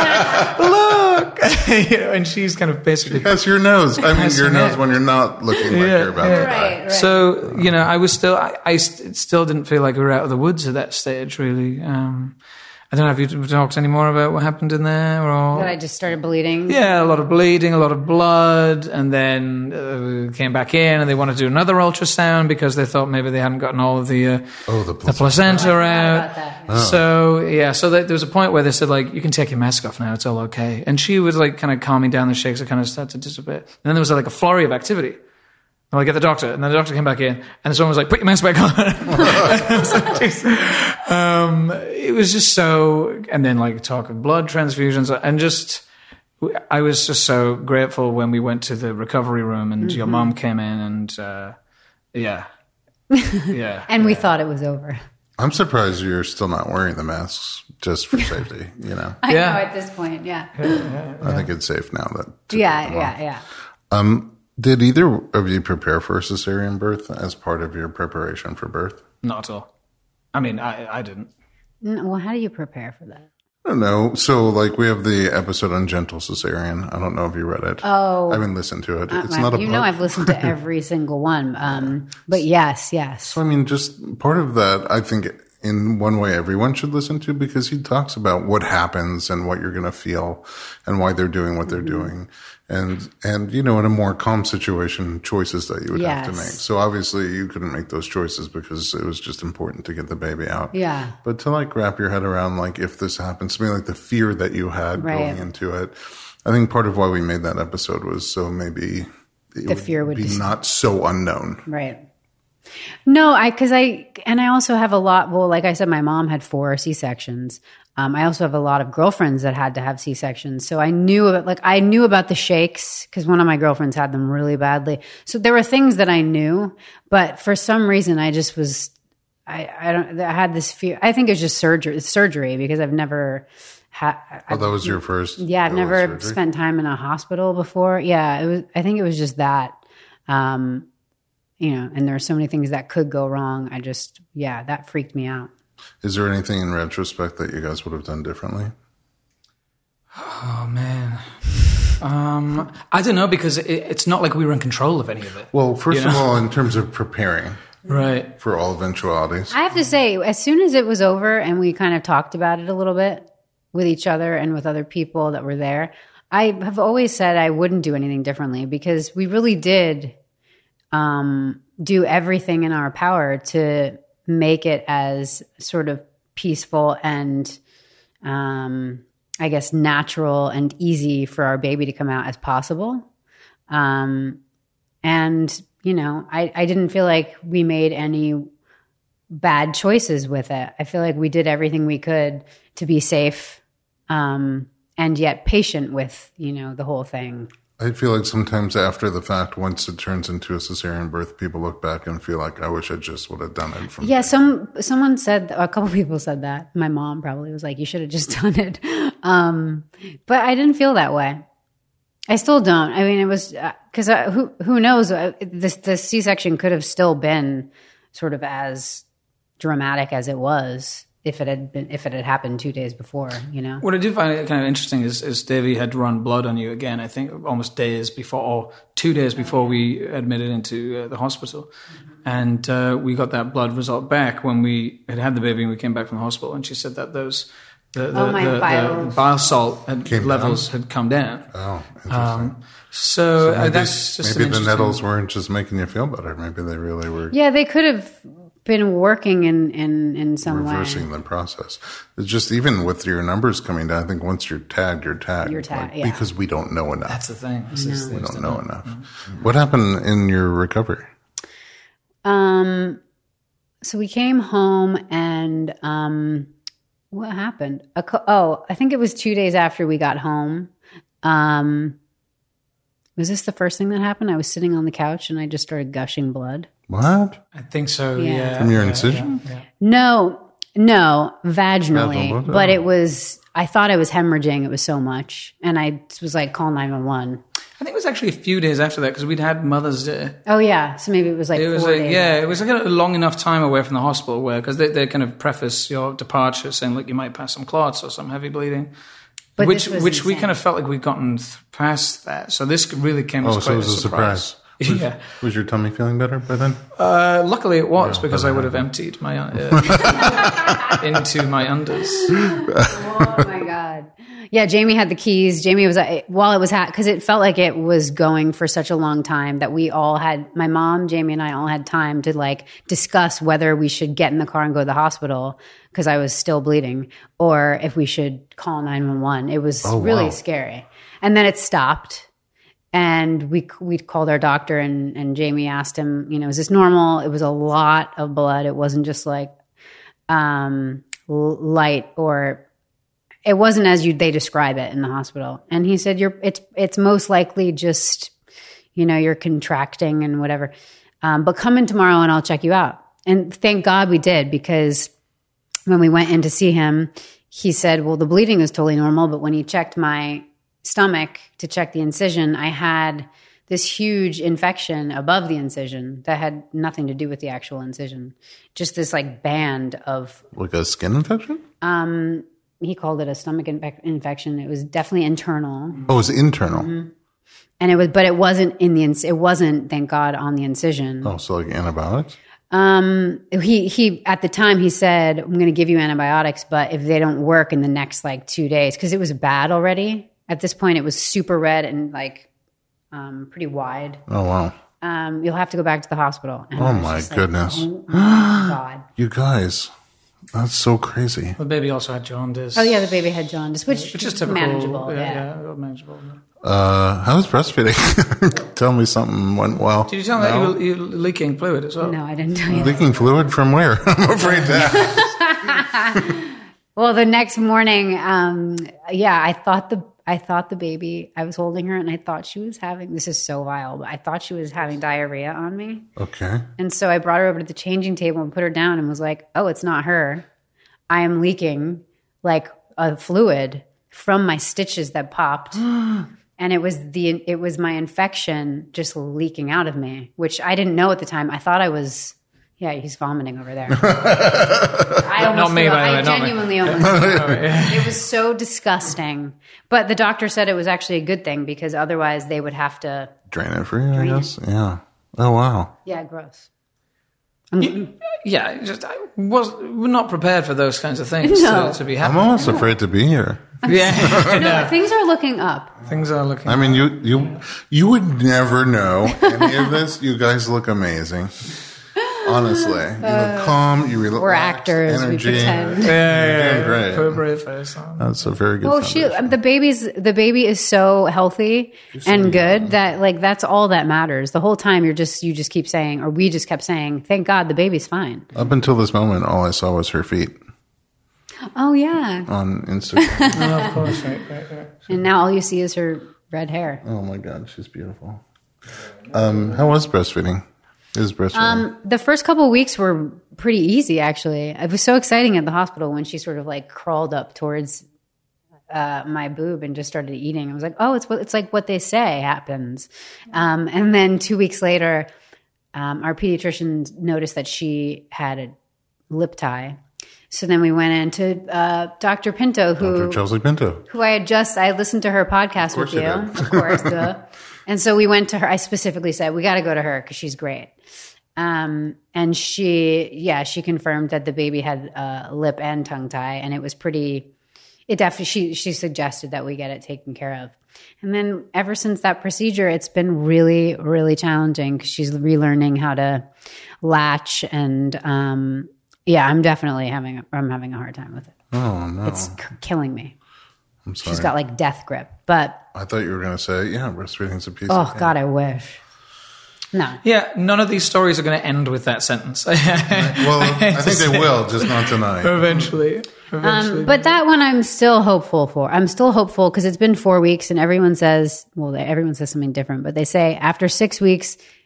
C: Look, you know, and she's kind of basically.
A: That's your nose. I mean, your nose
C: hair.
A: when you're not looking like
C: Yeah,
A: you're about
C: yeah.
A: to die.
B: Right, right.
C: So, you know, I was still, I, I st- still didn't feel like we were out of the woods at that stage, really. Um, I don't know if you talked any more about what happened in there or.
B: That I just started bleeding.
C: Yeah, a lot of bleeding, a lot of blood, and then uh, came back in and they wanted to do another ultrasound because they thought maybe they hadn't gotten all of the, uh,
A: Oh, the
C: the placenta
B: I forgot
C: out.
B: about that.
A: Oh.
C: So, yeah, so there was a point where they said, like, you can take your mask off now, it's all okay. And she was, like, kind of calming down the shakes that kind of started to dissipate. And then there was, like, a flurry of activity. And I get the doctor, and then the doctor came back in, and someone was like, put your mask back on. I was like, "Jeez." um, it was just so, and then like talk of blood transfusions, and just, I was just so grateful when we went to the recovery room, and mm-hmm. your mom came in, and uh, yeah, yeah.
B: And we
C: yeah.
B: thought it was over.
A: I'm surprised you're still not wearing the masks just for safety, you know.
B: I
C: Yeah.
B: know at this point, yeah.
A: I think it's safe now that. to
B: Yeah,
A: take them off.
B: yeah, yeah.
A: Um, did either of you prepare for a cesarean birth as part of your preparation for birth?
C: Not at all. I mean, I, I didn't.
B: No, well, how do you prepare for that?
A: I don't know. So, like, we have the episode on gentle cesarean. I don't know if you read it.
B: Oh.
A: I haven't listened to it. It's
B: Uh,
A: not a
B: you
A: book.
B: know I've listened to every single one. Um, but yes, yes.
A: So, I mean, just part of that, I think, in one way, everyone should listen to, because he talks about what happens and what you're going to feel and why they're doing what they're
B: Mm-hmm.
A: doing. And, and, you know, in a more calm situation, choices that you would have to
B: Yes.
A: make. So obviously you couldn't make those choices because it was just important to get the baby out.
B: Yeah.
A: But to like wrap your head around, like, if this happens to me, like the fear that you had
B: Right.
A: going into it, I think part of why we made that episode was so maybe it
B: The fear would
A: be
B: just-
A: not so unknown.
B: Right. No, I, cause I, and I also have a lot, well, like I said, my mom had four C-sections. Um, I also have a lot of girlfriends that had to have C-sections. So I knew about, like, I knew about the shakes because one of my girlfriends had them really badly. So there were things that I knew, but for some reason I just was, I, I don't, I had this fear. I think it was just surgery, surgery because I've never had,
A: Oh, that was your first?
B: yeah, I've
A: oh,
B: never
A: surgery?
B: spent time in a hospital before. Yeah, it was. I think it was just that, um, you know. And there are so many things that could go wrong. I just, yeah, that freaked me out.
A: Is there anything in retrospect that you guys would have done differently?
C: Oh, man. Um, I don't know, because it, it's not like we were in control of any of it.
A: Well, first
C: You
A: of
C: know?
A: all, in terms of preparing
C: Right.
A: for all eventualities,
B: I have to say, as soon as it was over and we kind of talked about it a little bit with each other and with other people that were there, I have always said I wouldn't do anything differently because we really did um, do everything in our power to make it as sort of peaceful and, um, I guess, natural and easy for our baby to come out as possible. Um, and, you know, I, I didn't feel like we made any bad choices with it. I feel like we did everything we could to be safe, um, and yet patient with, you know, the whole thing.
A: I feel like sometimes after the fact, once it turns into a cesarean birth, people look back and feel like, I wish I just would have done it from
B: Yeah, some someone said, a couple people said that. My mom probably was like, you should have just done it. Um, but I didn't feel that way. I still don't. I mean, it was because uh, who who knows? Uh, this the C-section could have still been sort of as dramatic as it was if it had been if it had happened two days before. You know.
C: What I do find kind of interesting is, is Davey had run blood on you again, I think almost days before, or two days before we admitted into uh, the hospital. And uh, we got that blood result back when we had had the baby and we came back from the hospital. And she said that those, the, the,
B: Oh, my
C: the,
B: bile-
C: the bile salt had,
A: Came
C: levels had come down.
A: Oh, interesting.
C: Um, so uh,
A: maybe
C: that's just
A: maybe
C: an
A: the
C: interesting-
A: nettles weren't just making you feel better. Maybe they really were
B: Yeah, they could have been working in in in some way.
A: reversing the process. It's just even with your numbers coming down, I think once you're tagged, you're tagged.
B: You're tagged,
A: Like,
B: yeah.
A: because we don't know enough.
C: That's the thing. It's just-
A: we
C: they just
A: don't know enough. What happened in your recovery?
B: Um, so we came home and um, what happened? A co- oh, I think it was two days after we got home. Um, was this the first thing that happened? I was sitting on the couch and I just started gushing blood.
A: What?
C: I think so.
B: Yeah.
C: Yeah.
A: From your
C: yeah,
A: incision?
C: Yeah, yeah.
B: No, no, vaginally.
A: Vaginal, but-
B: But it was, I thought I was hemorrhaging. It was so much. And I was like, call nine one one.
C: I think it was actually a few days after that because we'd had Mother's Day.
B: Oh, yeah. So maybe it was like
C: It was
B: four
C: a,
B: days.
C: yeah, it was like a long enough time away from the hospital where because they, they kind of preface your departure saying, look, you might pass some clots or some heavy bleeding.
B: But
C: which
B: this was
C: which we
B: insane.
C: kind of felt like we'd gotten th- past that. So this really came as
A: Oh,
C: quite
A: so it was
C: a
A: a
C: surprise.
A: surprise. Was,
C: yeah.
A: was your tummy feeling better by then?
C: Uh, luckily it was
A: Yeah,
C: because
A: better
C: I would have
A: have
C: emptied my uh, into my unders.
B: Oh my God. Yeah, Jamie had the keys. Jamie was, uh, while it was, because ha- it felt like it was going for such a long time that we all had, my mom, Jamie, and I all had time to like discuss whether we should get in the car and go to the hospital because I was still bleeding, or if we should call nine one one. It was
A: Oh,
B: really
A: wow.
B: scary. And then it stopped. And we we called our doctor, and, and Jamie asked him, you know, is this normal? It was a lot of blood. It wasn't just like um, l- light, or it wasn't as you they describe it in the hospital. And he said, "You're it's it's most likely just, you know, you're contracting and whatever. Um, but come in tomorrow and I'll check you out." And thank God we did, because when we went in to see him, he said, "Well, the bleeding is totally normal, but when he checked my stomach to check the incision, I had this huge infection above the incision that had nothing to do with the actual incision. Just this like band of,"
A: Like a skin infection?
B: um, he called it a stomach infe- infection. It was definitely internal.
A: Oh, it was internal.
B: Mm-hmm. And it was, but it wasn't in the, inc- it wasn't, thank God, on the incision.
A: Oh, so like antibiotics?
B: Um, he, he, at the time he said, "I'm going to give you antibiotics, but if they don't work in the next like two days, cause it was bad already. At this point, it was super red and like um, pretty wide.
A: Oh, wow.
B: Um, you'll have to go back to the hospital." And
A: Oh,
B: I was
A: my
B: just like,
A: goodness.
B: oh my God.
A: You guys, that's so crazy.
C: The baby also had jaundice.
B: Oh yeah, the baby had jaundice, which,
C: Which is
B: is
C: typical.
B: manageable.
C: Yeah,
B: Yeah.
C: yeah, manageable.
A: Uh, how's breastfeeding? Tell me something went well.
C: Did you tell me that you were, you were leaking fluid as well?
B: No, I didn't tell you.
A: Leaking fluid from where? I'm afraid to ask.
B: Well, the next morning, um, yeah, I thought the I thought the baby. I was holding her, and I thought she was having. This is so vile, but I thought she was having diarrhea on me.
A: Okay.
B: And so I brought her over to the changing table and put her down and was like, "Oh, it's not her. I am leaking like a fluid from my stitches that popped." And it was the it was my infection just leaking out of me, which I didn't know at the time. I thought I was, yeah, he's vomiting over there. I almost
C: Not me,
B: threw up.
C: by the way,
B: I
C: not me.
B: genuinely almost threw up. It was so disgusting. But the doctor said it was actually a good thing, because otherwise they would have to,
A: Drain it for you, I
B: Drain it.
A: guess. Yeah. Oh, wow.
B: yeah, gross.
C: Yeah, just I was we're not prepared for those kinds of things
B: No.
C: to, to be
A: I'm
C: happening.
A: almost afraid to be here.
C: Yeah,
B: No, things are looking up.
C: things are looking.
A: I mean, you you you would never know any of this. You guys look amazing. Honestly, you look calm. You relax.
B: We're actors.
A: Energy.
B: We pretend.
C: yeah, yeah,
A: You're
C: yeah,
A: doing great.
C: Put a brave face on.
A: That's a very good.
B: Oh, she,
A: foundation.
B: the baby's the baby is so healthy and good that like that's all that matters. The whole time you're just you just keep saying, or we just kept saying, "Thank God the baby's fine."
A: Up until this moment, all I saw was her feet
B: Oh yeah,
A: on Instagram.
C: Oh, of course, right, right, right.
B: and now all you see is her red hair.
A: Oh my God, she's beautiful. Um, how was breastfeeding? Is breastfeeding?
B: Um, the first couple of weeks were pretty easy, actually. It was so exciting at the hospital when she sort of like crawled up towards uh, my boob and just started eating. I was like, "Oh, it's what it's like what they say happens." Um, and then two weeks later, um, our pediatrician noticed that she had a lip tie. So then we went into uh, Doctor Pinto, who
A: Doctor Chelsea Pinto.
B: who I had just, I listened to her podcast with
A: you
B: you,
A: did.
B: of course. duh. And so we went to her. I specifically said, we got to go to her because she's great. Um, and she, yeah, she confirmed that the baby had a lip and tongue tie, and it was pretty, it definitely, she, she suggested that we get it taken care of. And then ever since that procedure, it's been really, really challenging because she's relearning how to latch. And um, yeah, I'm definitely having, a, I'm having a hard time with it.
A: Oh no,
B: It's k- killing me.
A: I'm sorry.
B: She's got like death grip, but
A: I thought you were going to say, yeah, breastfeeding's a piece.
B: oh
A: of
B: God, I wish. No.
C: Yeah, none of these stories are going to end with that sentence.
A: Well, I think they will, just not tonight.
C: Eventually. Eventually.
B: Um, but that one I'm still hopeful for. I'm still hopeful because it's been four weeks and everyone says, well, they- everyone says something different, but they say after six weeks,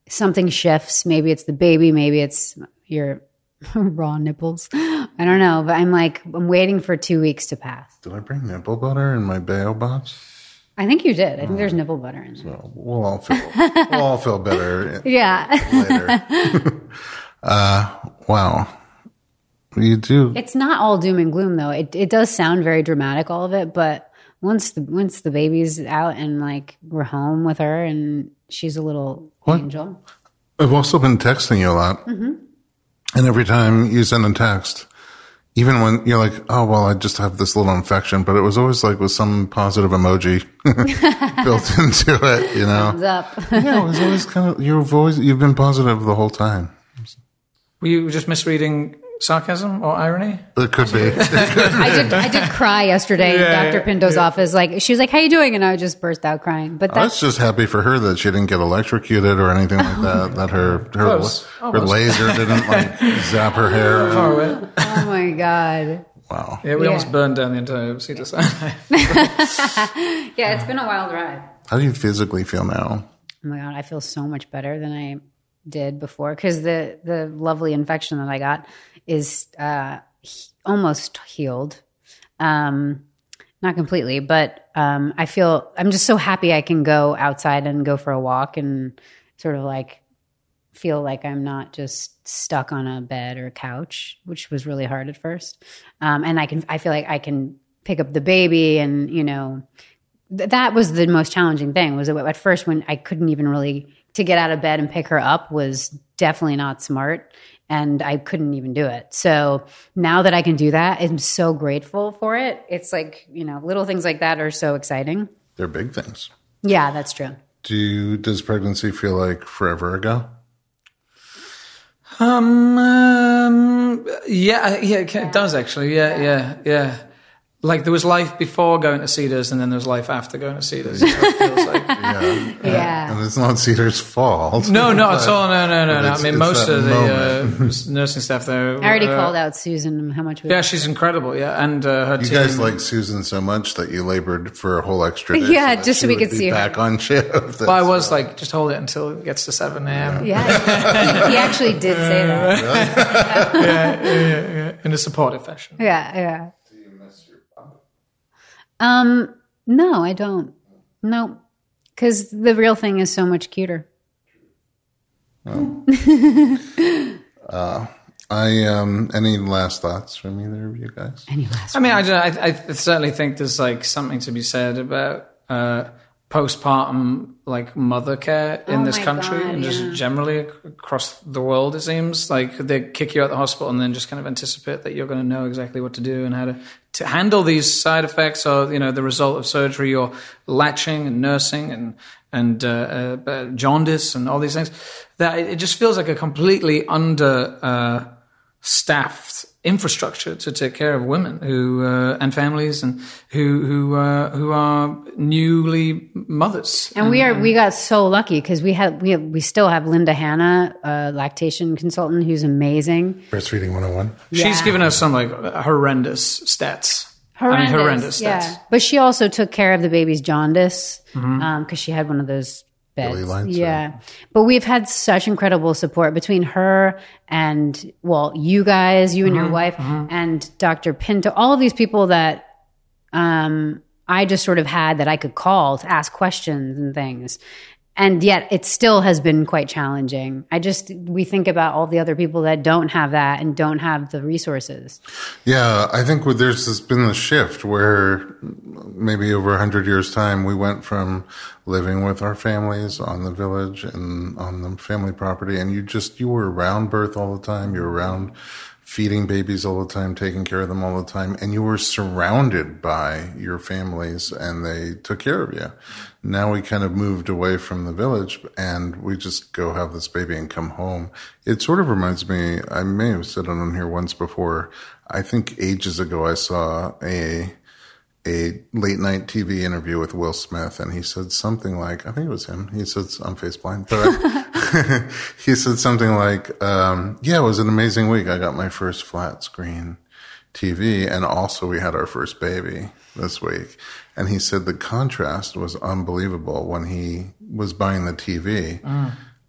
B: something shifts. Maybe it's the baby, maybe it's your raw nipples. I don't know, but I'm like, I'm waiting for two weeks to pass.
A: Did I bring nipple butter in my Bayo box?
B: I think you did. I think there's nipple butter in there.
A: So we'll all feel, we'll all feel better
B: Yeah.
A: later. uh, wow. You do.
B: It's not all doom and gloom though. It it does sound very dramatic, all of it, but once the once the baby's out and like we're home with her and she's a little
A: What?
B: angel.
A: I've also been texting you a lot. Mm-hmm. And every time you send a text, even when you're like, oh, well, I just have this little infection, but it was always like with some positive emoji built into it, you know?
B: Thumbs up.
A: Yeah, it was always kind of, you've always, you've been positive the whole time.
C: Were you just misreading sarcasm or irony?
A: It could be.
B: I did I did cry yesterday
C: Yeah,
B: in Doctor Pinto's
C: yeah.
B: office. Like she was like, how you doing? And I just burst out crying. But
A: I was
B: that's
A: just happy for her that she didn't get electrocuted or anything like that, that her, her,
C: Close.
A: her
C: Almost.
A: laser didn't like zap her hair.
C: Far away.
B: oh my God.
A: Wow.
C: Yeah, we
B: Yeah.
C: almost burned down the entire Cedar Sinai.
B: Yeah, it's been a wild ride.
A: How do you physically feel now?
B: Oh my God, I feel so much better than I did before because the the lovely infection that I got is uh, he- almost healed. Um, not completely, but um, I feel I'm just so happy I can go outside and go for a walk and sort of like feel like I'm not just stuck on a bed or a couch, which was really hard at first. Um, and I can I feel like I can pick up the baby and, you know, th- that was the most challenging thing was that at first when I couldn't even really to get out of bed and pick her up was definitely not smart. And I couldn't even do it. So now that I can do that, I'm so grateful for it. It's like, you know, little things like that are so exciting.
A: They're big things.
B: Yeah, that's true.
A: Do you, does pregnancy feel like forever ago?
C: Um, um, yeah, yeah, it it does actually. Yeah, yeah, yeah. Like there was life before going to Cedars, and then there was life after going to Cedars. That's what it feels like.
A: Yeah.
B: Yeah.
A: And it's not Cedar's fault.
C: No, not at all. No, no, no,
A: But
C: no. I
A: it's-
C: mean,
A: it's
C: most
A: that
C: of the
A: moment.
C: uh, nursing staff there.
B: I already
C: uh,
B: called out Susan how much we
C: Yeah, she's incredible. Yeah, and uh, her
A: You
C: team.
A: guys like Susan so much that you labored for a whole extra day.
B: Yeah,
A: that
B: just so
A: she
B: we
A: would
B: could
A: be
B: see her.
A: back on shift.
C: Well, I was like, just hold it until it gets to seven a.m.
B: Yeah, he, he actually did say that.
C: yeah, yeah, yeah, yeah, in a supportive fashion.
B: Yeah, yeah. Do you miss your father? Um, no, I don't. No, because the real thing is so much cuter.
A: uh, I um. Any last thoughts from either of you guys?
B: Any last?
C: I mean, I, don't- I, I certainly think there's like something to be said about uh, postpartum like mother care in
B: Oh
C: this
B: my
C: country
B: God,
C: and
B: yeah.
C: just generally ac- across the world. It seems like they kick you out the hospital and then just kind of anticipate that you're going to know exactly what to do and how to, to handle these side effects or you know the result of surgery or latching and nursing and and uh, uh, jaundice and all these things. That it just feels like a completely under. Uh, staffed infrastructure to take care of women who uh, and families and who who uh, who are newly mothers.
B: And we are we got so lucky because we had we have, we still have Linda Hanna, a lactation consultant who's amazing.
A: Breastfeeding one oh one.
C: She's
B: Yeah.
C: given us some like horrendous stats.
B: Horrendous,
C: I mean, horrendous
B: yeah.
C: stats.
B: But she also took care of the baby's jaundice because she had one of those beds.
A: Billy Lights,
B: Yeah. But we've had such incredible support between her and, well, you guys, you and your wife, and Doctor Pinto, all of these people that um, I just sort of had that I could call to ask questions and things. And yet it still has been quite challenging. I just, we think about all the other people that don't have that and don't have the resources.
A: Yeah, I think with- there's this been a shift where maybe over a hundred years' time, we went from living with our families on the village and on the family property, and you just, you were around birth all the time. You were around feeding babies all the time, taking care of them all the time, and you were surrounded by your families and they took care of you. Now we kind of moved away from the village and we just go have this baby and come home. It sort of reminds me, I may have said it on here once before. I think ages ago I saw a a late night T V interview with Will Smith, and he said something like, I think it was him. He said, I'm face blind, but I, he said something like, um, yeah, it was an amazing week. I got my first flat screen T V, and also we had our first baby this week. And he said the contrast was unbelievable when he was buying the T V. Mm.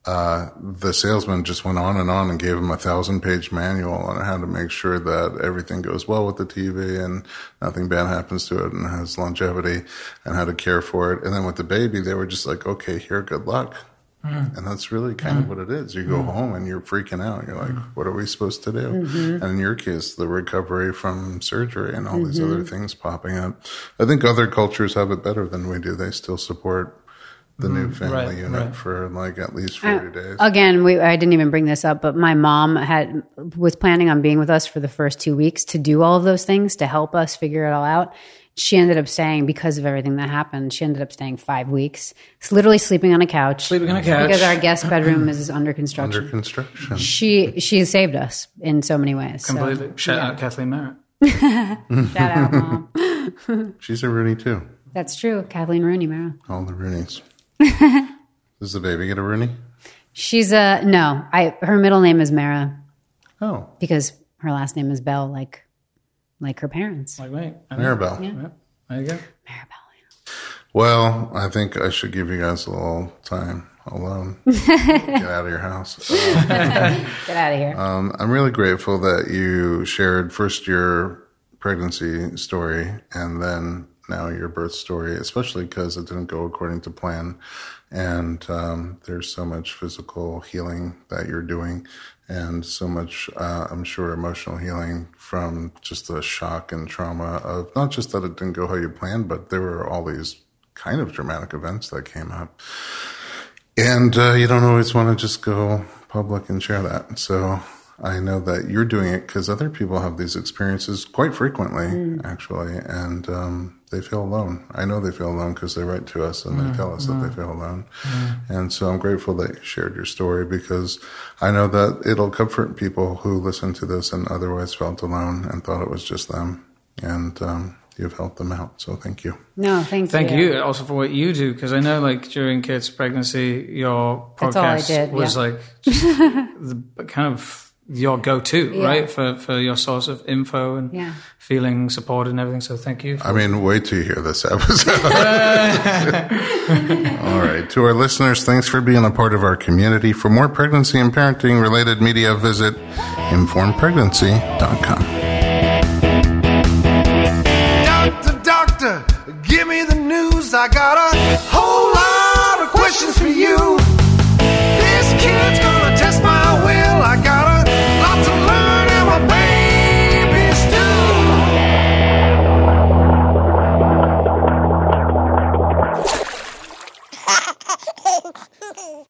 A: uh, the salesman just went on and on and gave him a thousand page manual on how to make sure that everything goes well with the T V and nothing bad happens to it and has longevity and how to care for it. And then with the baby, they were just like, okay, here, good luck. Mm. And that's really kind mm. of what it is. You go mm. home and you're freaking out. You're like, mm. what are we supposed to do? Mm-hmm. And in your case, the recovery from surgery and all mm-hmm. these other things popping up. I think other cultures have it better than we do. They still support the new family right, unit right. for like at least forty uh, days.
B: Again, we, I didn't even bring this up, but my mom had was planning on being with us for the first two weeks to do all of those things to help us figure it all out. She ended up staying, because of everything that happened, she ended up staying five weeks. It's literally sleeping on a couch.
C: Sleeping on a couch.
B: Because our guest bedroom is under construction.
A: Under construction.
B: She she saved us in so many ways.
C: Completely. So, Shout yeah. out Kathleen Merritt.
B: Shout out, Mom.
A: She's a Rooney, too.
B: That's true. Kathleen Rooney Merritt.
A: All the Rooneys. Does the baby get a Rooney?
B: She's a, no. I Her middle name is Mara.
A: Oh.
B: Because her last name is Bell, like like her parents.
C: Like me.
A: Maribel.
C: Yeah. Yeah. There you go.
B: Maribel, yeah.
A: Well, I think I should give you guys a little time alone. Get out of your house. Um,
B: Get out of here.
A: Um, I'm really grateful that you shared first your pregnancy story and then now your birth story, especially because it didn't go according to plan. And um, there's so much physical healing that you're doing and so much, uh, I'm sure, emotional healing from just the shock and trauma of not just that it didn't go how you planned, but there were all these kind of dramatic events that came up. And uh, you don't always want to just go public and share that. So I know that you're doing it because other people have these experiences quite frequently, mm. actually, and um, they feel alone. I know they feel alone because they write to us and mm. they tell us mm. that they feel alone. Mm. And so I'm grateful that you shared your story because I know that it'll comfort people who listen to this and otherwise felt alone and thought it was just them. And um, you've helped them out. So thank you.
B: No, thank,
C: thank
B: you.
C: Thank you also for what you do because I know like during Kate's pregnancy, your podcast
B: did,
C: was
B: yeah.
C: like just the kind of your go-to, yeah. right, for, for your source of info and
B: yeah.
C: feeling supported and everything. So thank you.
A: I mean, wait till you hear this episode. All right. To our listeners, thanks for being a part of our community. For more pregnancy and parenting related media, visit informed pregnancy dot com.
D: Doctor, doctor, give me the news. I got a whole lot of questions for you. This kid's gonna test my will. I got a lot to learn and my baby's due.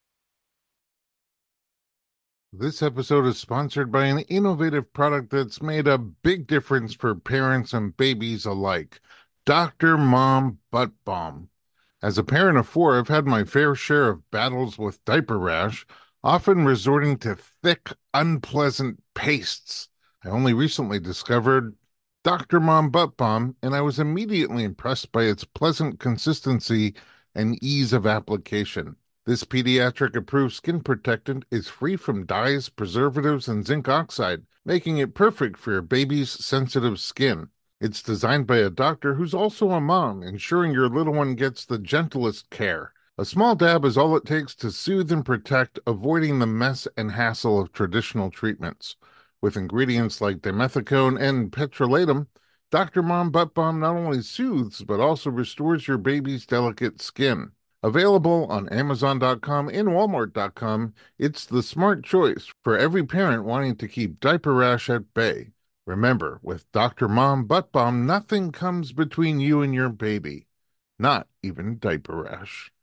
A: This episode is sponsored by an innovative product that's made a big difference for parents and babies alike. Doctor Mom Butt Balm. As a parent of four, I've had my fair share of battles with diaper rash, often resorting to thick, unpleasant pastes. I only recently discovered Doctor Mom Butt Balm, and I was immediately impressed by its pleasant consistency and ease of application. This pediatric-approved skin protectant is free from dyes, preservatives, and zinc oxide, making it perfect for your baby's sensitive skin. It's designed by a doctor who's also a mom, ensuring your little one gets the gentlest care. A small dab is all it takes to soothe and protect, avoiding the mess and hassle of traditional treatments. With ingredients like dimethicone and petrolatum, Doctor Mom Butt Balm not only soothes, but also restores your baby's delicate skin. Available on Amazon dot com and Walmart dot com, it's the smart choice for every parent wanting to keep diaper rash at bay. Remember, with Doctor Mom Butt Balm, nothing comes between you and your baby. Not even diaper rash.